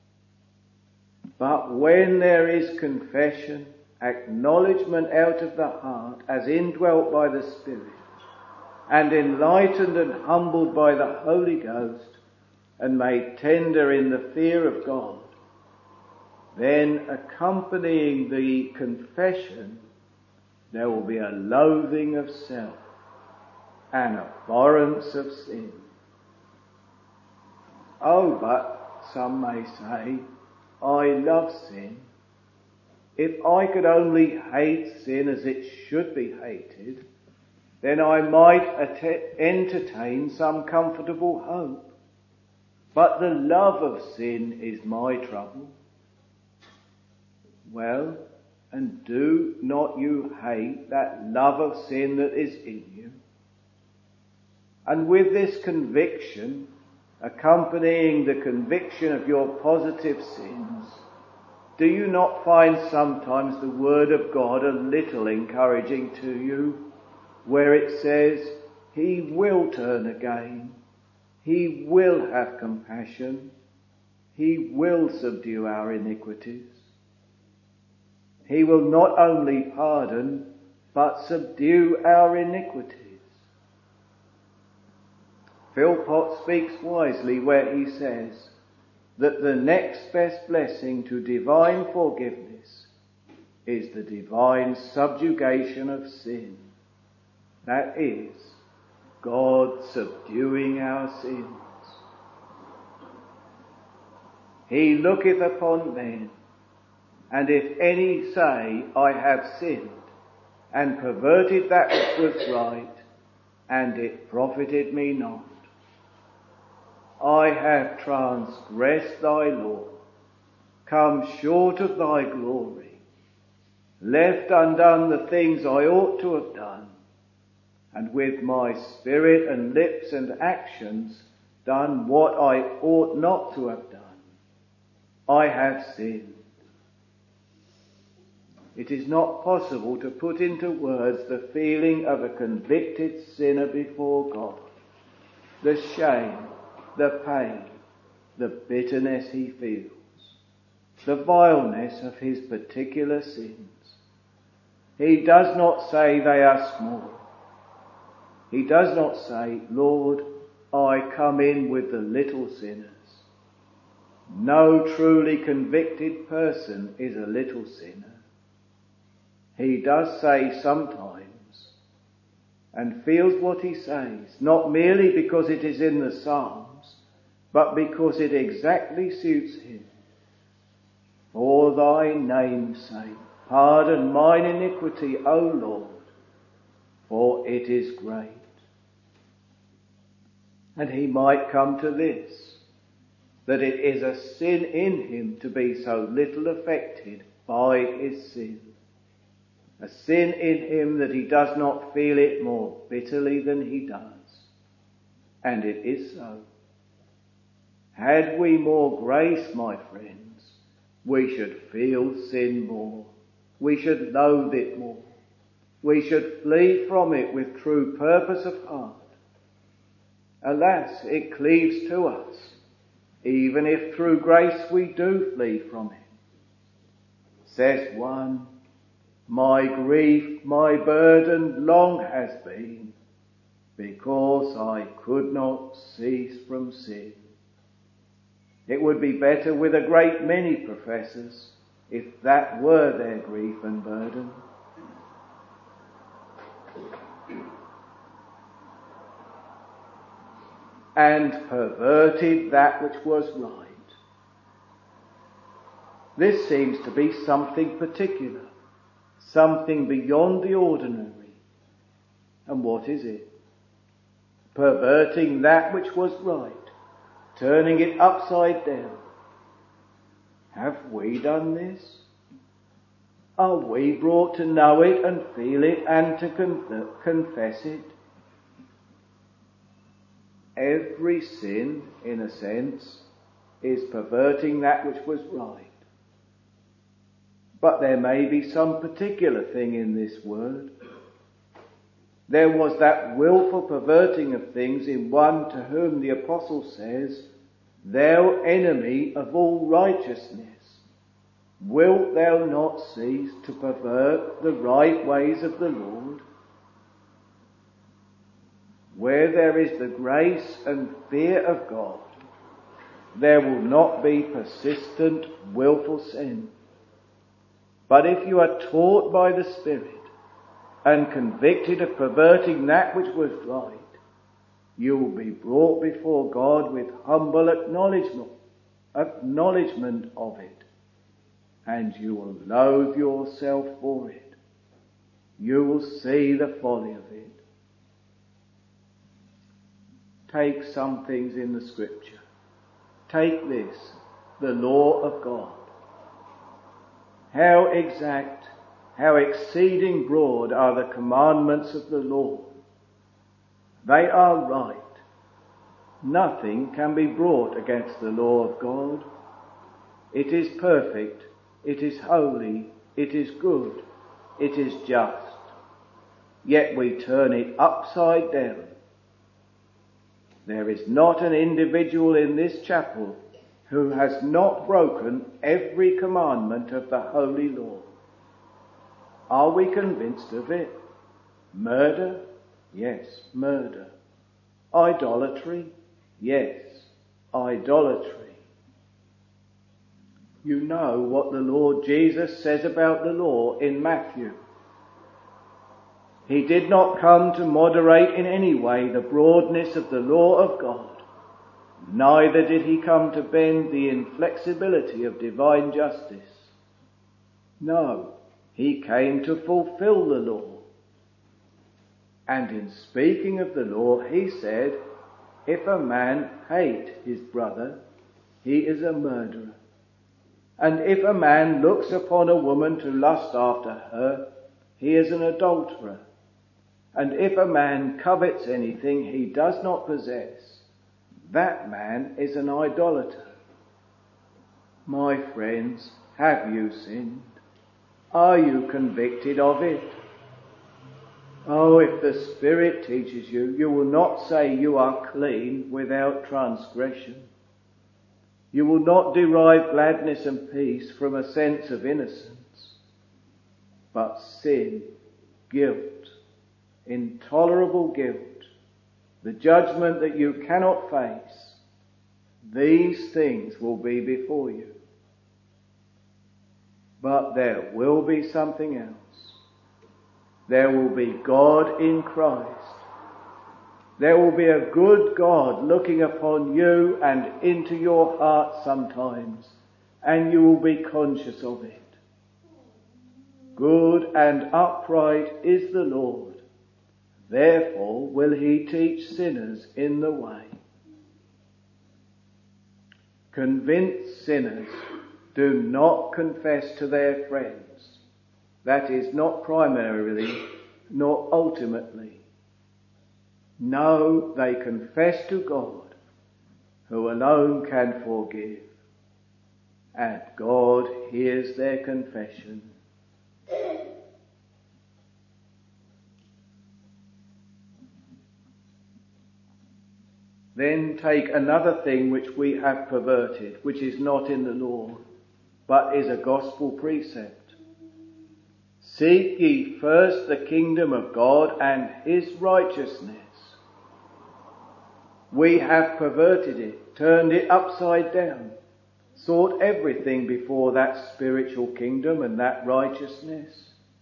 But when there is confession, acknowledgement out of the heart as indwelt by the Spirit, and enlightened and humbled by the Holy Ghost, and made tender in the fear of God, then accompanying the confession, there will be a loathing of self, an abhorrence of sin. Oh, but some may say, I love sin. If I could only hate sin as it should be hated, then I might entertain some comfortable hope. But the love of sin is my trouble. Well, and do not you hate that love of sin that is in you? And with this conviction, accompanying the conviction of your positive sins, do you not find sometimes the Word of God a little encouraging to you, where it says, He will turn again, He will have compassion, He will subdue our iniquities. He will not only pardon, but subdue our iniquities. Philpott speaks wisely where he says that the next best blessing to divine forgiveness is the divine subjugation of sin. That is, God subduing our sins. He looketh upon men, and if any say, I have sinned, and perverted that which was right, and it profited me not, I have transgressed thy law, come short of thy glory, left undone the things I ought to have done, and with my spirit and lips and actions done what I ought not to have done. I have sinned. It is not possible to put into words the feeling of a convicted sinner before God, the shame, the pain, the bitterness he feels, the vileness of his particular sins. He does not say they are small. He does not say, Lord, I come in with the little sinners. No truly convicted person is a little sinner. He does say sometimes, and feels what he says, not merely because it is in the Psalms, but because it exactly suits him. For thy name's sake, pardon mine iniquity, O Lord, for it is great. And he might come to this, that it is a sin in him to be so little affected by his sin. A sin in him that he does not feel it more bitterly than he does. And it is so. Had we more grace, my friends, we should feel sin more. We should loathe it more. We should flee from it with true purpose of heart. Alas, it cleaves to us, even if through grace we do flee from it. Says one, my grief, my burden long has been, because I could not cease from sin. It would be better with a great many professors if that were their grief and burden. And perverted that which was right. This seems to be something particular, something beyond the ordinary. And what is it? Perverting that which was right, turning it upside down. Have we done this? Are we brought to know it and feel it and to confess it? Every sin, in a sense, is perverting that which was right. But there may be some particular thing in this word. There was that willful perverting of things in one to whom the apostle says, thou enemy of all righteousness, wilt thou not cease to pervert the right ways of the Lord? Where there is the grace and fear of God, there will not be persistent, willful sin. But if you are taught by the Spirit and convicted of perverting that which was right, you will be brought before God with humble acknowledgement of it, and you will loathe yourself for it. You will see the folly of it. Take some things in the Scripture. Take this, the law of God. How exact, how exceeding broad are the commandments of the Lord. They are right. Nothing can be brought against the law of God. It is perfect, it is holy, it is good, it is just. Yet we turn it upside down. There is not an individual in this chapel who has not broken every commandment of the holy law. Are we convinced of it? Murder? Yes, murder. Idolatry? Yes, idolatry. You know what the Lord Jesus says about the law in Matthew. He did not come to moderate in any way the broadness of the law of God, neither did he come to bend the inflexibility of divine justice. No, he came to fulfill the law. And in speaking of the law, he said, if a man hate his brother, he is a murderer. And if a man looks upon a woman to lust after her, he is an adulterer. And if a man covets anything he does not possess, that man is an idolater. My friends, have you sinned? Are you convicted of it? Oh, if the Spirit teaches you, you will not say you are clean without transgression. You will not derive gladness and peace from a sense of innocence. But sin, guilt, intolerable guilt, the judgment that you cannot face, these things will be before you. But there will be something else. There will be God in Christ. There will be a good God looking upon you and into your heart sometimes, and you will be conscious of it. Good and upright is the Lord. Therefore will he teach sinners in the way. Convinced sinners do not confess to their friends. That is, not primarily, nor ultimately. No, they confess to God, who alone can forgive. And God hears their confession. Then take another thing which we have perverted, which is not in the law, but is a gospel precept. Seek ye first the kingdom of God and his righteousness. We have perverted it, turned it upside down, sought everything before that spiritual kingdom and that righteousness.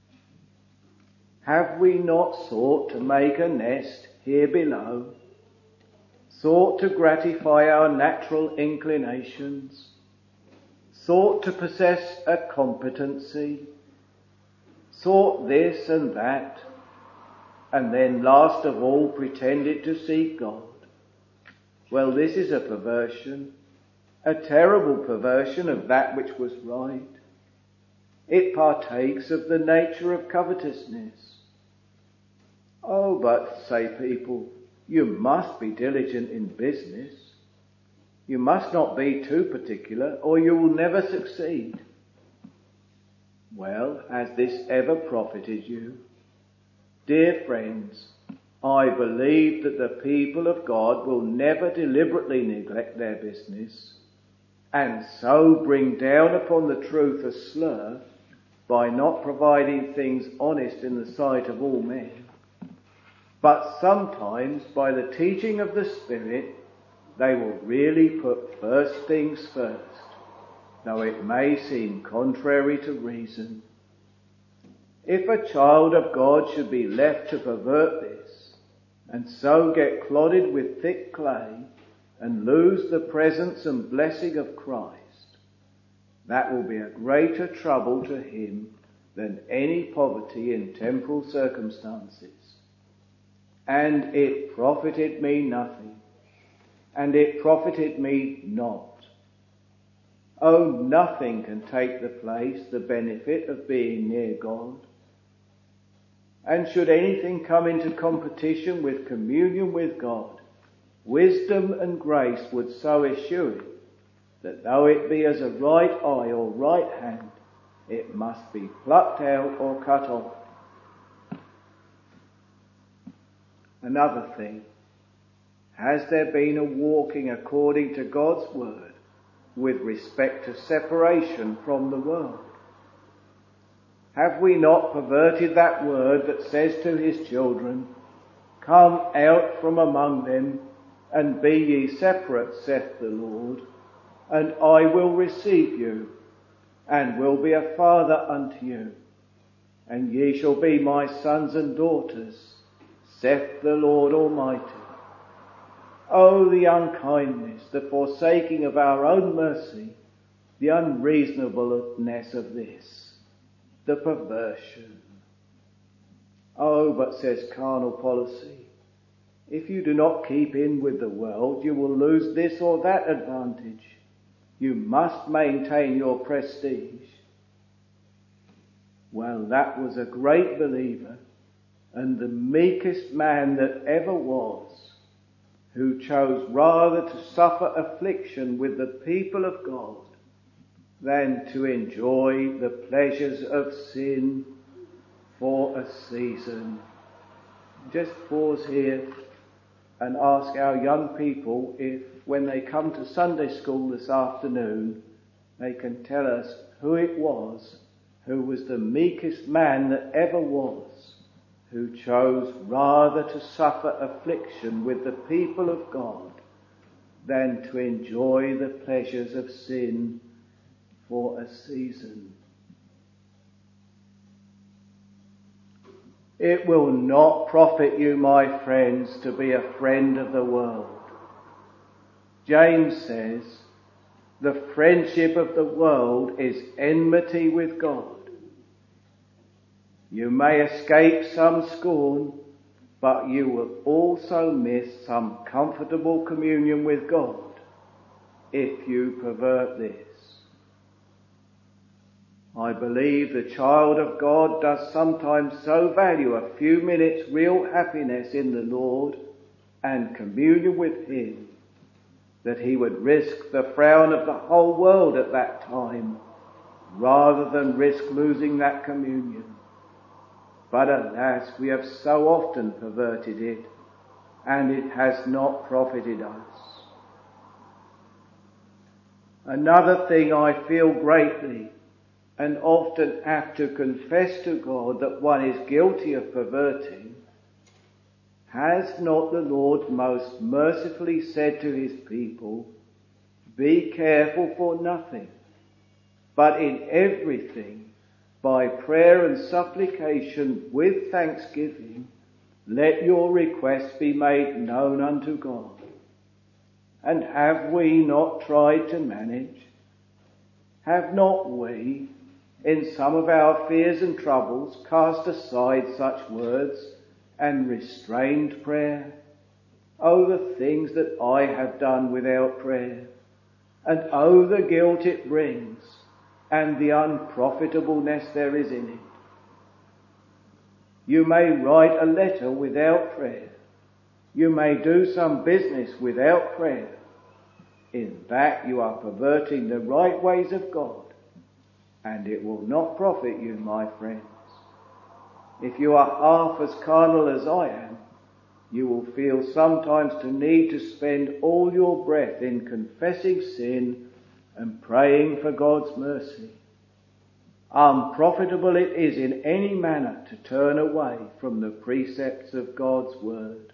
Have we not sought to make a nest here below? Sought to gratify our natural inclinations? Sought to possess a competency? Sought this and that? And then last of all pretended to seek God? Well, this is a perversion, a terrible perversion of that which was right. It partakes of the nature of covetousness. Oh, but, say people, you must be diligent in business. You must not be too particular, or you will never succeed. Well, has this ever profited you? Dear friends, I believe that the people of God will never deliberately neglect their business, and so bring down upon the truth a slur by not providing things honest in the sight of all men. But sometimes, by the teaching of the Spirit, they will really put first things first, though it may seem contrary to reason. If a child of God should be left to pervert this, and so get clodded with thick clay, and lose the presence and blessing of Christ, that will be a greater trouble to him than any poverty in temporal circumstances. And it profited me nothing, and it profited me not. Oh, nothing can take the place, the benefit of being near God. And should anything come into competition with communion with God, wisdom and grace would so eschew it, that though it be as a right eye or right hand, it must be plucked out or cut off. Another thing, has there been a walking according to God's word with respect to separation from the world? Have we not perverted that word that says to his children, "Come out from among them, and be ye separate, saith the Lord, and I will receive you, and will be a father unto you, and ye shall be my sons and daughters, saith the Lord Almighty." Oh, the unkindness, the forsaking of our own mercy, the unreasonableness of this, the perversion. Oh, but says carnal policy, if you do not keep in with the world, you will lose this or that advantage. You must maintain your prestige. Well, that was a great believer and the meekest man that ever was, who chose rather to suffer affliction with the people of God than to enjoy the pleasures of sin for a season. Just pause here and ask our young people if, when they come to Sunday school this afternoon, they can tell us who it was who was the meekest man that ever was, who chose rather to suffer affliction with the people of God than to enjoy the pleasures of sin for a season. It will not profit you, my friends, to be a friend of the world. James says, the friendship of the world is enmity with God. You may escape some scorn, but you will also miss some comfortable communion with God if you pervert this. I believe the child of God does sometimes so value a few minutes' real happiness in the Lord and communion with Him that he would risk the frown of the whole world at that time rather than risk losing that communion. But alas, we have so often perverted it, and it has not profited us. Another thing I feel greatly and often have to confess to God that one is guilty of perverting. Has not the Lord most mercifully said to his people, "Be careful for nothing, but in everything, by prayer and supplication with thanksgiving, let your requests be made known unto God." And have we not tried to manage? Have not we, in some of our fears and troubles, cast aside such words and restrained prayer? Oh, the things that I have done without prayer, and oh, the guilt it brings, and the unprofitableness there is in it. You may write a letter without prayer. You may do some business without prayer. In that you are perverting the right ways of God, and it will not profit you, my friends. If you are half as carnal as I am, you will feel sometimes to need to spend all your breath in confessing sin and praying for God's mercy. Unprofitable it is in any manner to turn away from the precepts of God's word.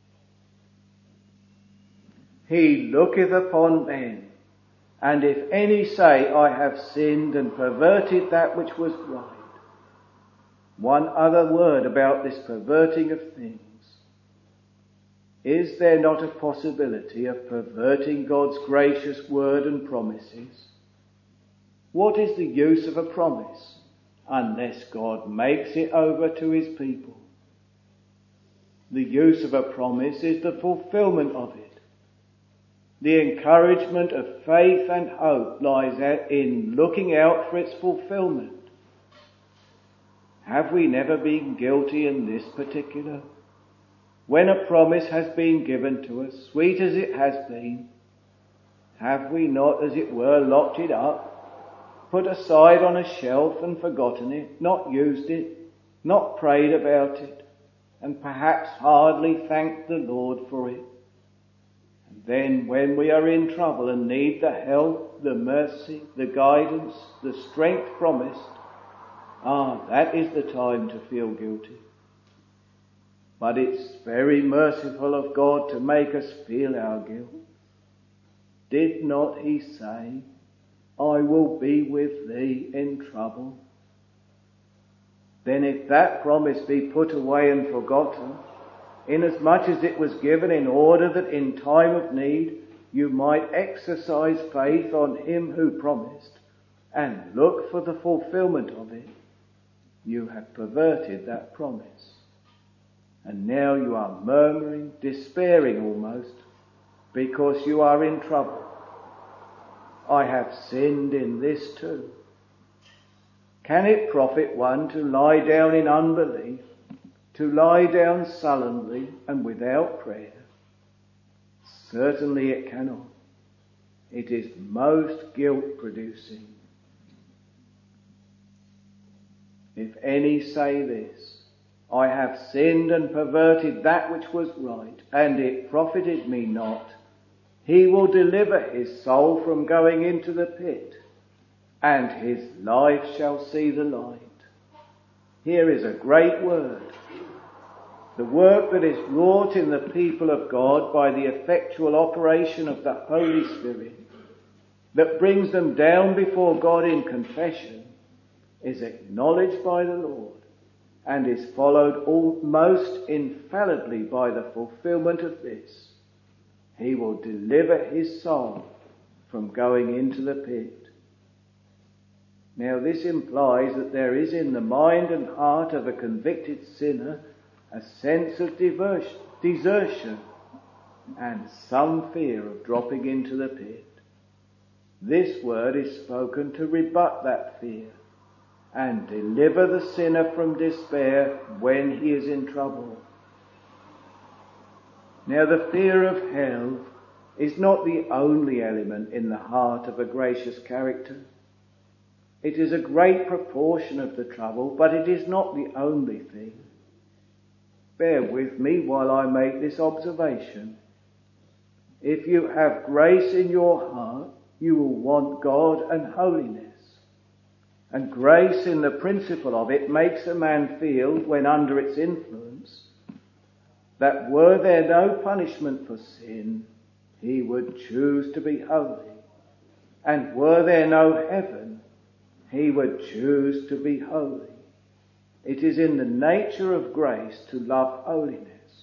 He looketh upon men, and if any say, "I have sinned and perverted that which was right." One other word about this perverting of things. Is there not a possibility of perverting God's gracious word and promises? What is the use of a promise unless God makes it over to his people? The use of a promise is the fulfillment of it. The encouragement of faith and hope lies in looking out for its fulfillment. Have we never been guilty in this particular? When a promise has been given to us, sweet as it has been, have we not, as it were, locked it up, put aside on a shelf and forgotten it, not used it, not prayed about it, and perhaps hardly thanked the Lord for it? And then when we are in trouble and need the help, the mercy, the guidance, the strength promised, that is the time to feel guilty. But it's very merciful of God to make us feel our guilt. Did not he say, "I will be with thee in trouble"? Then if that promise be put away and forgotten, inasmuch as it was given in order that in time of need you might exercise faith on him who promised and look for the fulfillment of it, you have perverted that promise. And now you are murmuring, despairing almost, because you are in trouble. I have sinned in this too. Can it profit one to lie down in unbelief, to lie down sullenly and without prayer? Certainly it cannot. It is most guilt-producing. If any say this, "I have sinned and perverted that which was right, and it profited me not," he will deliver his soul from going into the pit, and his life shall see the light. Here is a great word. The work that is wrought in the people of God by the effectual operation of the Holy Spirit, that brings them down before God in confession, is acknowledged by the Lord, and is followed almost infallibly by the fulfillment of this. He will deliver his soul from going into the pit. Now this implies that there is in the mind and heart of a convicted sinner a sense of desertion and some fear of dropping into the pit. This word is spoken to rebut that fear and deliver the sinner from despair when he is in trouble. Now the fear of hell is not the only element in the heart of a gracious character. It is a great proportion of the trouble, but it is not the only thing. Bear with me while I make this observation. If you have grace in your heart, you will want God and holiness. And grace in the principle of it makes a man feel, when under its influence, that were there no punishment for sin, he would choose to be holy. And were there no heaven, he would choose to be holy. It is in the nature of grace to love holiness.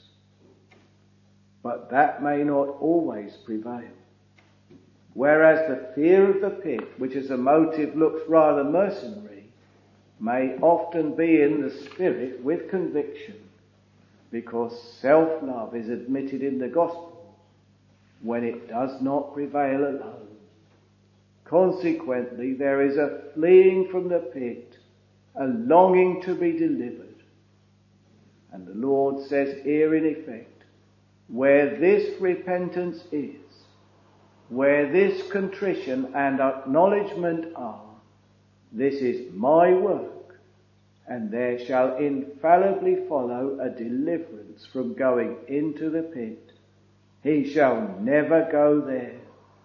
But that may not always prevail. Whereas the fear of the pit, which as a motive looks rather mercenary, may often be in the spirit with conviction, because self-love is admitted in the gospel when it does not prevail alone. Consequently, there is a fleeing from the pit, a longing to be delivered. And the Lord says here in effect, where this repentance is, where this contrition and acknowledgement are, this is my work, and there shall infallibly follow a deliverance from going into the pit. He shall never go there.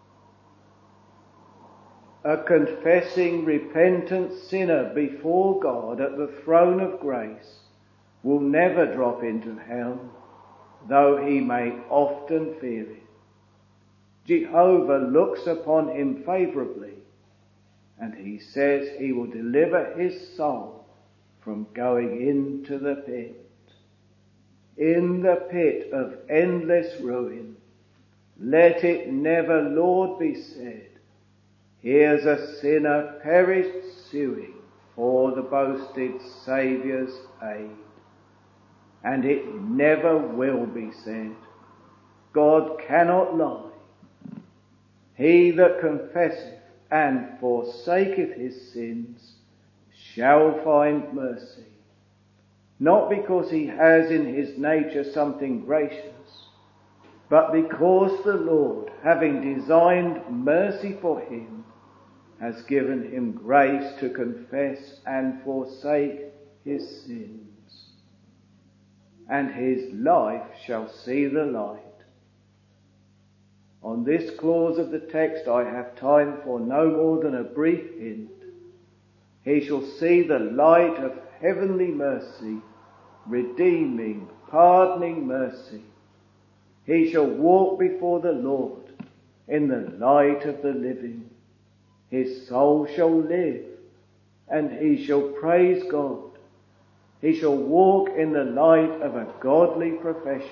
A confessing, repentant sinner before God at the throne of grace will never drop into hell, though he may often fear it. Jehovah looks upon him favourably, and he says he will deliver his soul from going into the pit. In the pit of endless ruin, let it never, Lord, be said, here's a sinner perished suing for the boasted Saviour's aid. And it never will be said. God cannot lie. He that confesseth and forsaketh his sins shall find mercy, not because he has in his nature something gracious, but because the Lord, having designed mercy for him, has given him grace to confess and forsake his sins. And his life shall see the light. On this clause of the text I have time for no more than a brief hint. He shall see the light of heavenly mercy, redeeming, pardoning mercy. He shall walk before the Lord in the light of the living. His soul shall live, and he shall praise God. He shall walk in the light of a godly profession.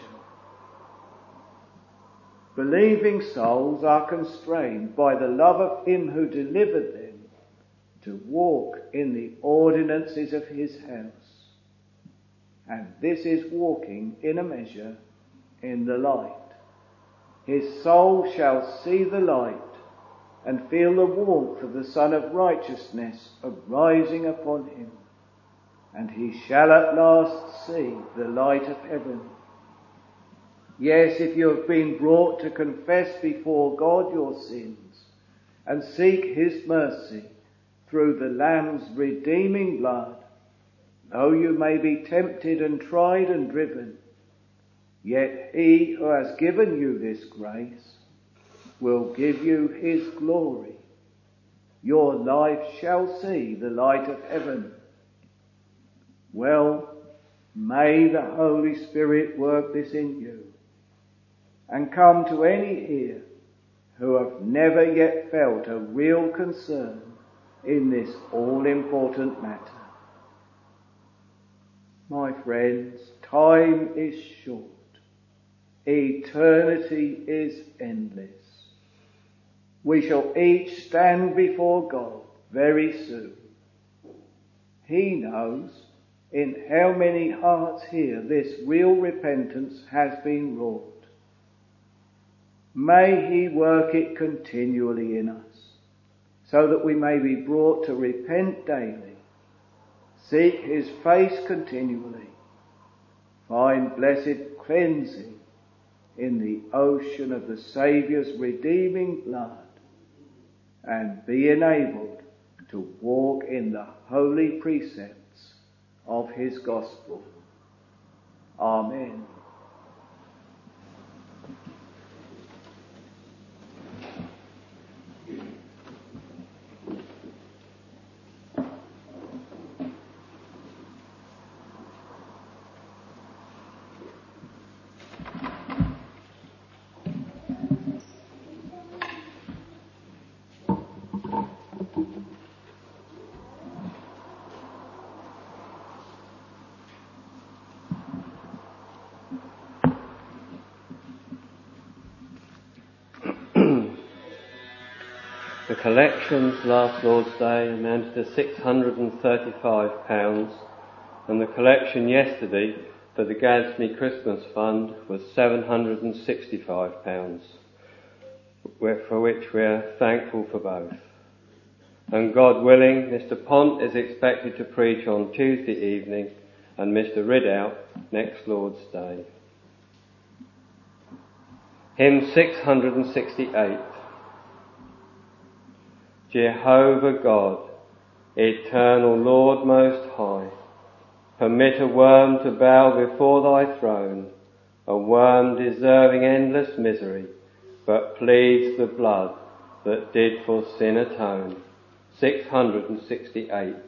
Believing souls are constrained by the love of him who delivered them to walk in the ordinances of his house. And this is walking in a measure in the light. His soul shall see the light and feel the warmth of the Sun of Righteousness arising upon him. And he shall at last see the light of heaven. Yes, if you have been brought to confess before God your sins and seek his mercy through the Lamb's redeeming blood, though you may be tempted and tried and driven, yet he who has given you this grace will give you his glory. Your life shall see the light of heaven. Well, may the Holy Spirit work this in you, and come to any here who have never yet felt a real concern in this all-important matter. My friends, time is short. Eternity is endless. We shall each stand before God very soon. He knows in how many hearts here this real repentance has been wrought. May he work it continually in us, so that we may be brought to repent daily, seek his face continually, find blessed cleansing in the ocean of the Saviour's redeeming blood, and be enabled to walk in the holy precepts of his gospel. Amen. The collections last Lord's Day amounted to £635, and the collection yesterday for the Gadsby Christmas Fund was £765, for which we are thankful for both. And God willing, Mr. Pont is expected to preach on Tuesday evening and Mr. Ridout next Lord's Day. Hymn 668. Jehovah God, eternal Lord most high, permit a worm to bow before thy throne, a worm deserving endless misery, but pleads the blood that did for sin atone. 668.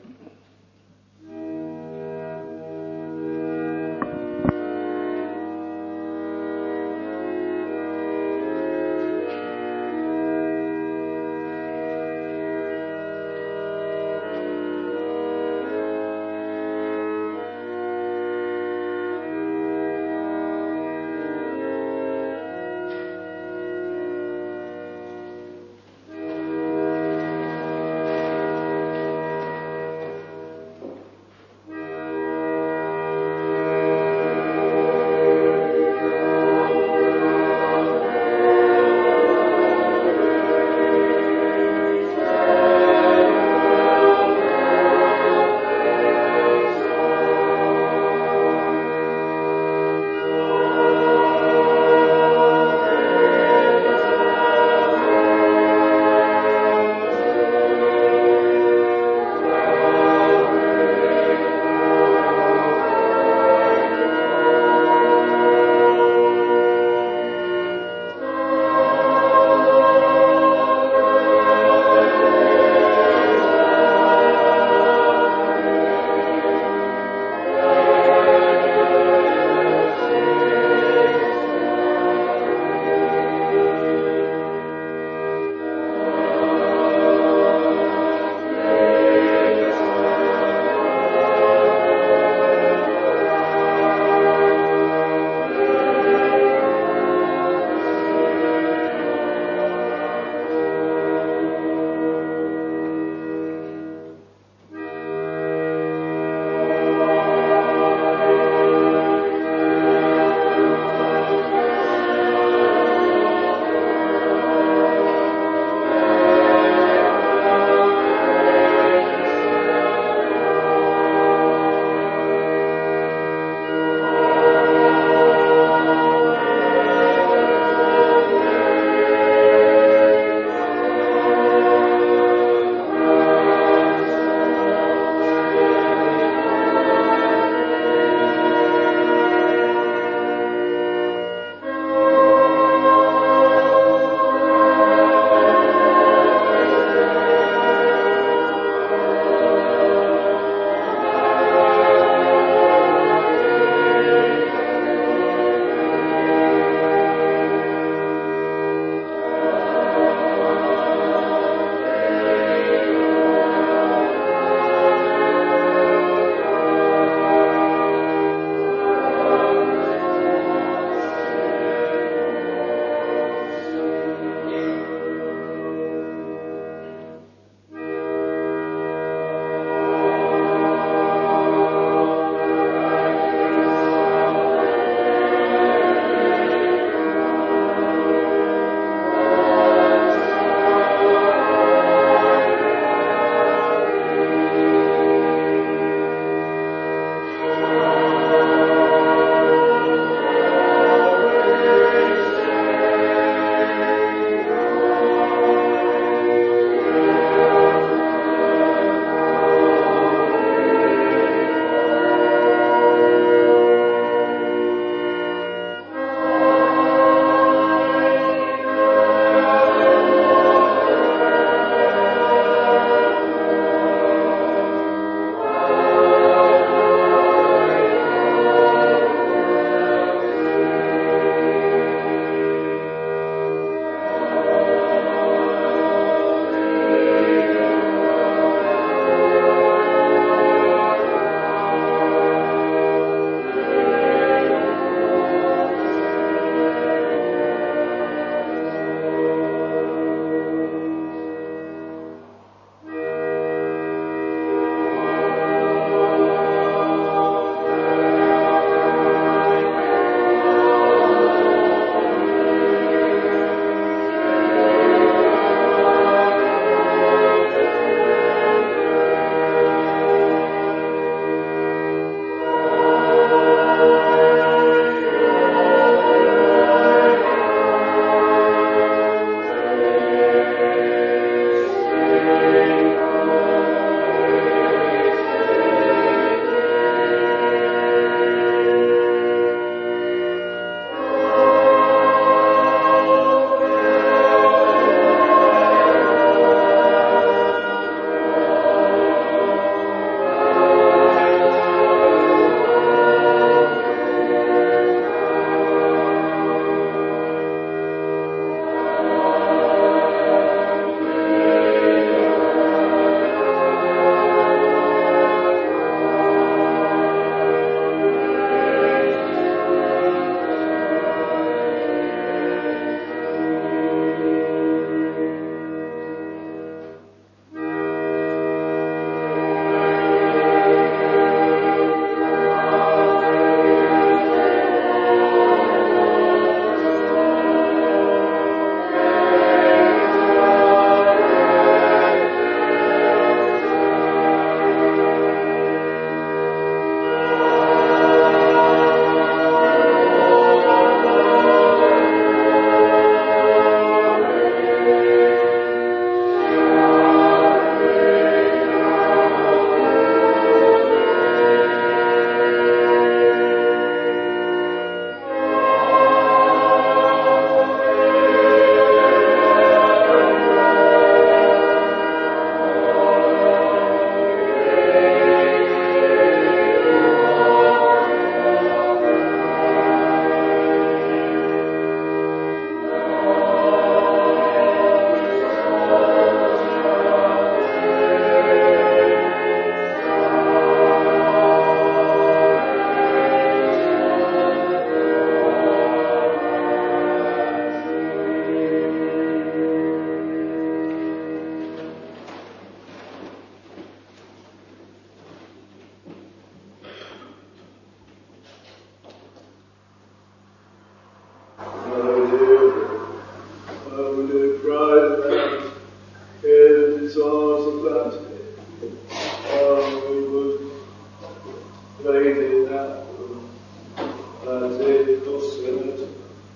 about it. We would read it out as it was said.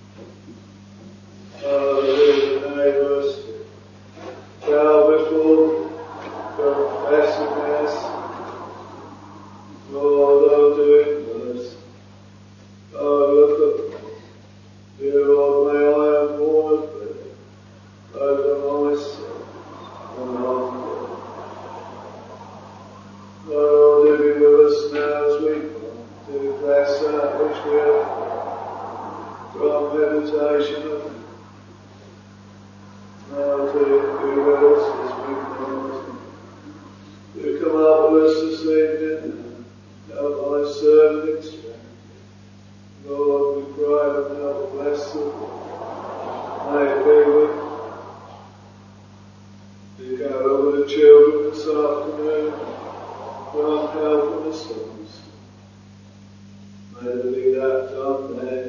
The neighbours bow before confessedness. Lord, I'll do it first. Look at dear Lord, may I have more of it over myself and after. Lord, do be with us now as we come to bless that which we have from meditation of it. Now to be with us as we come. You come out with us this evening and help thy servant in strength. Lord, we cry and help bless them. May it be with you. Go over the children this afternoon. Grant help in the sons. May there be that done there.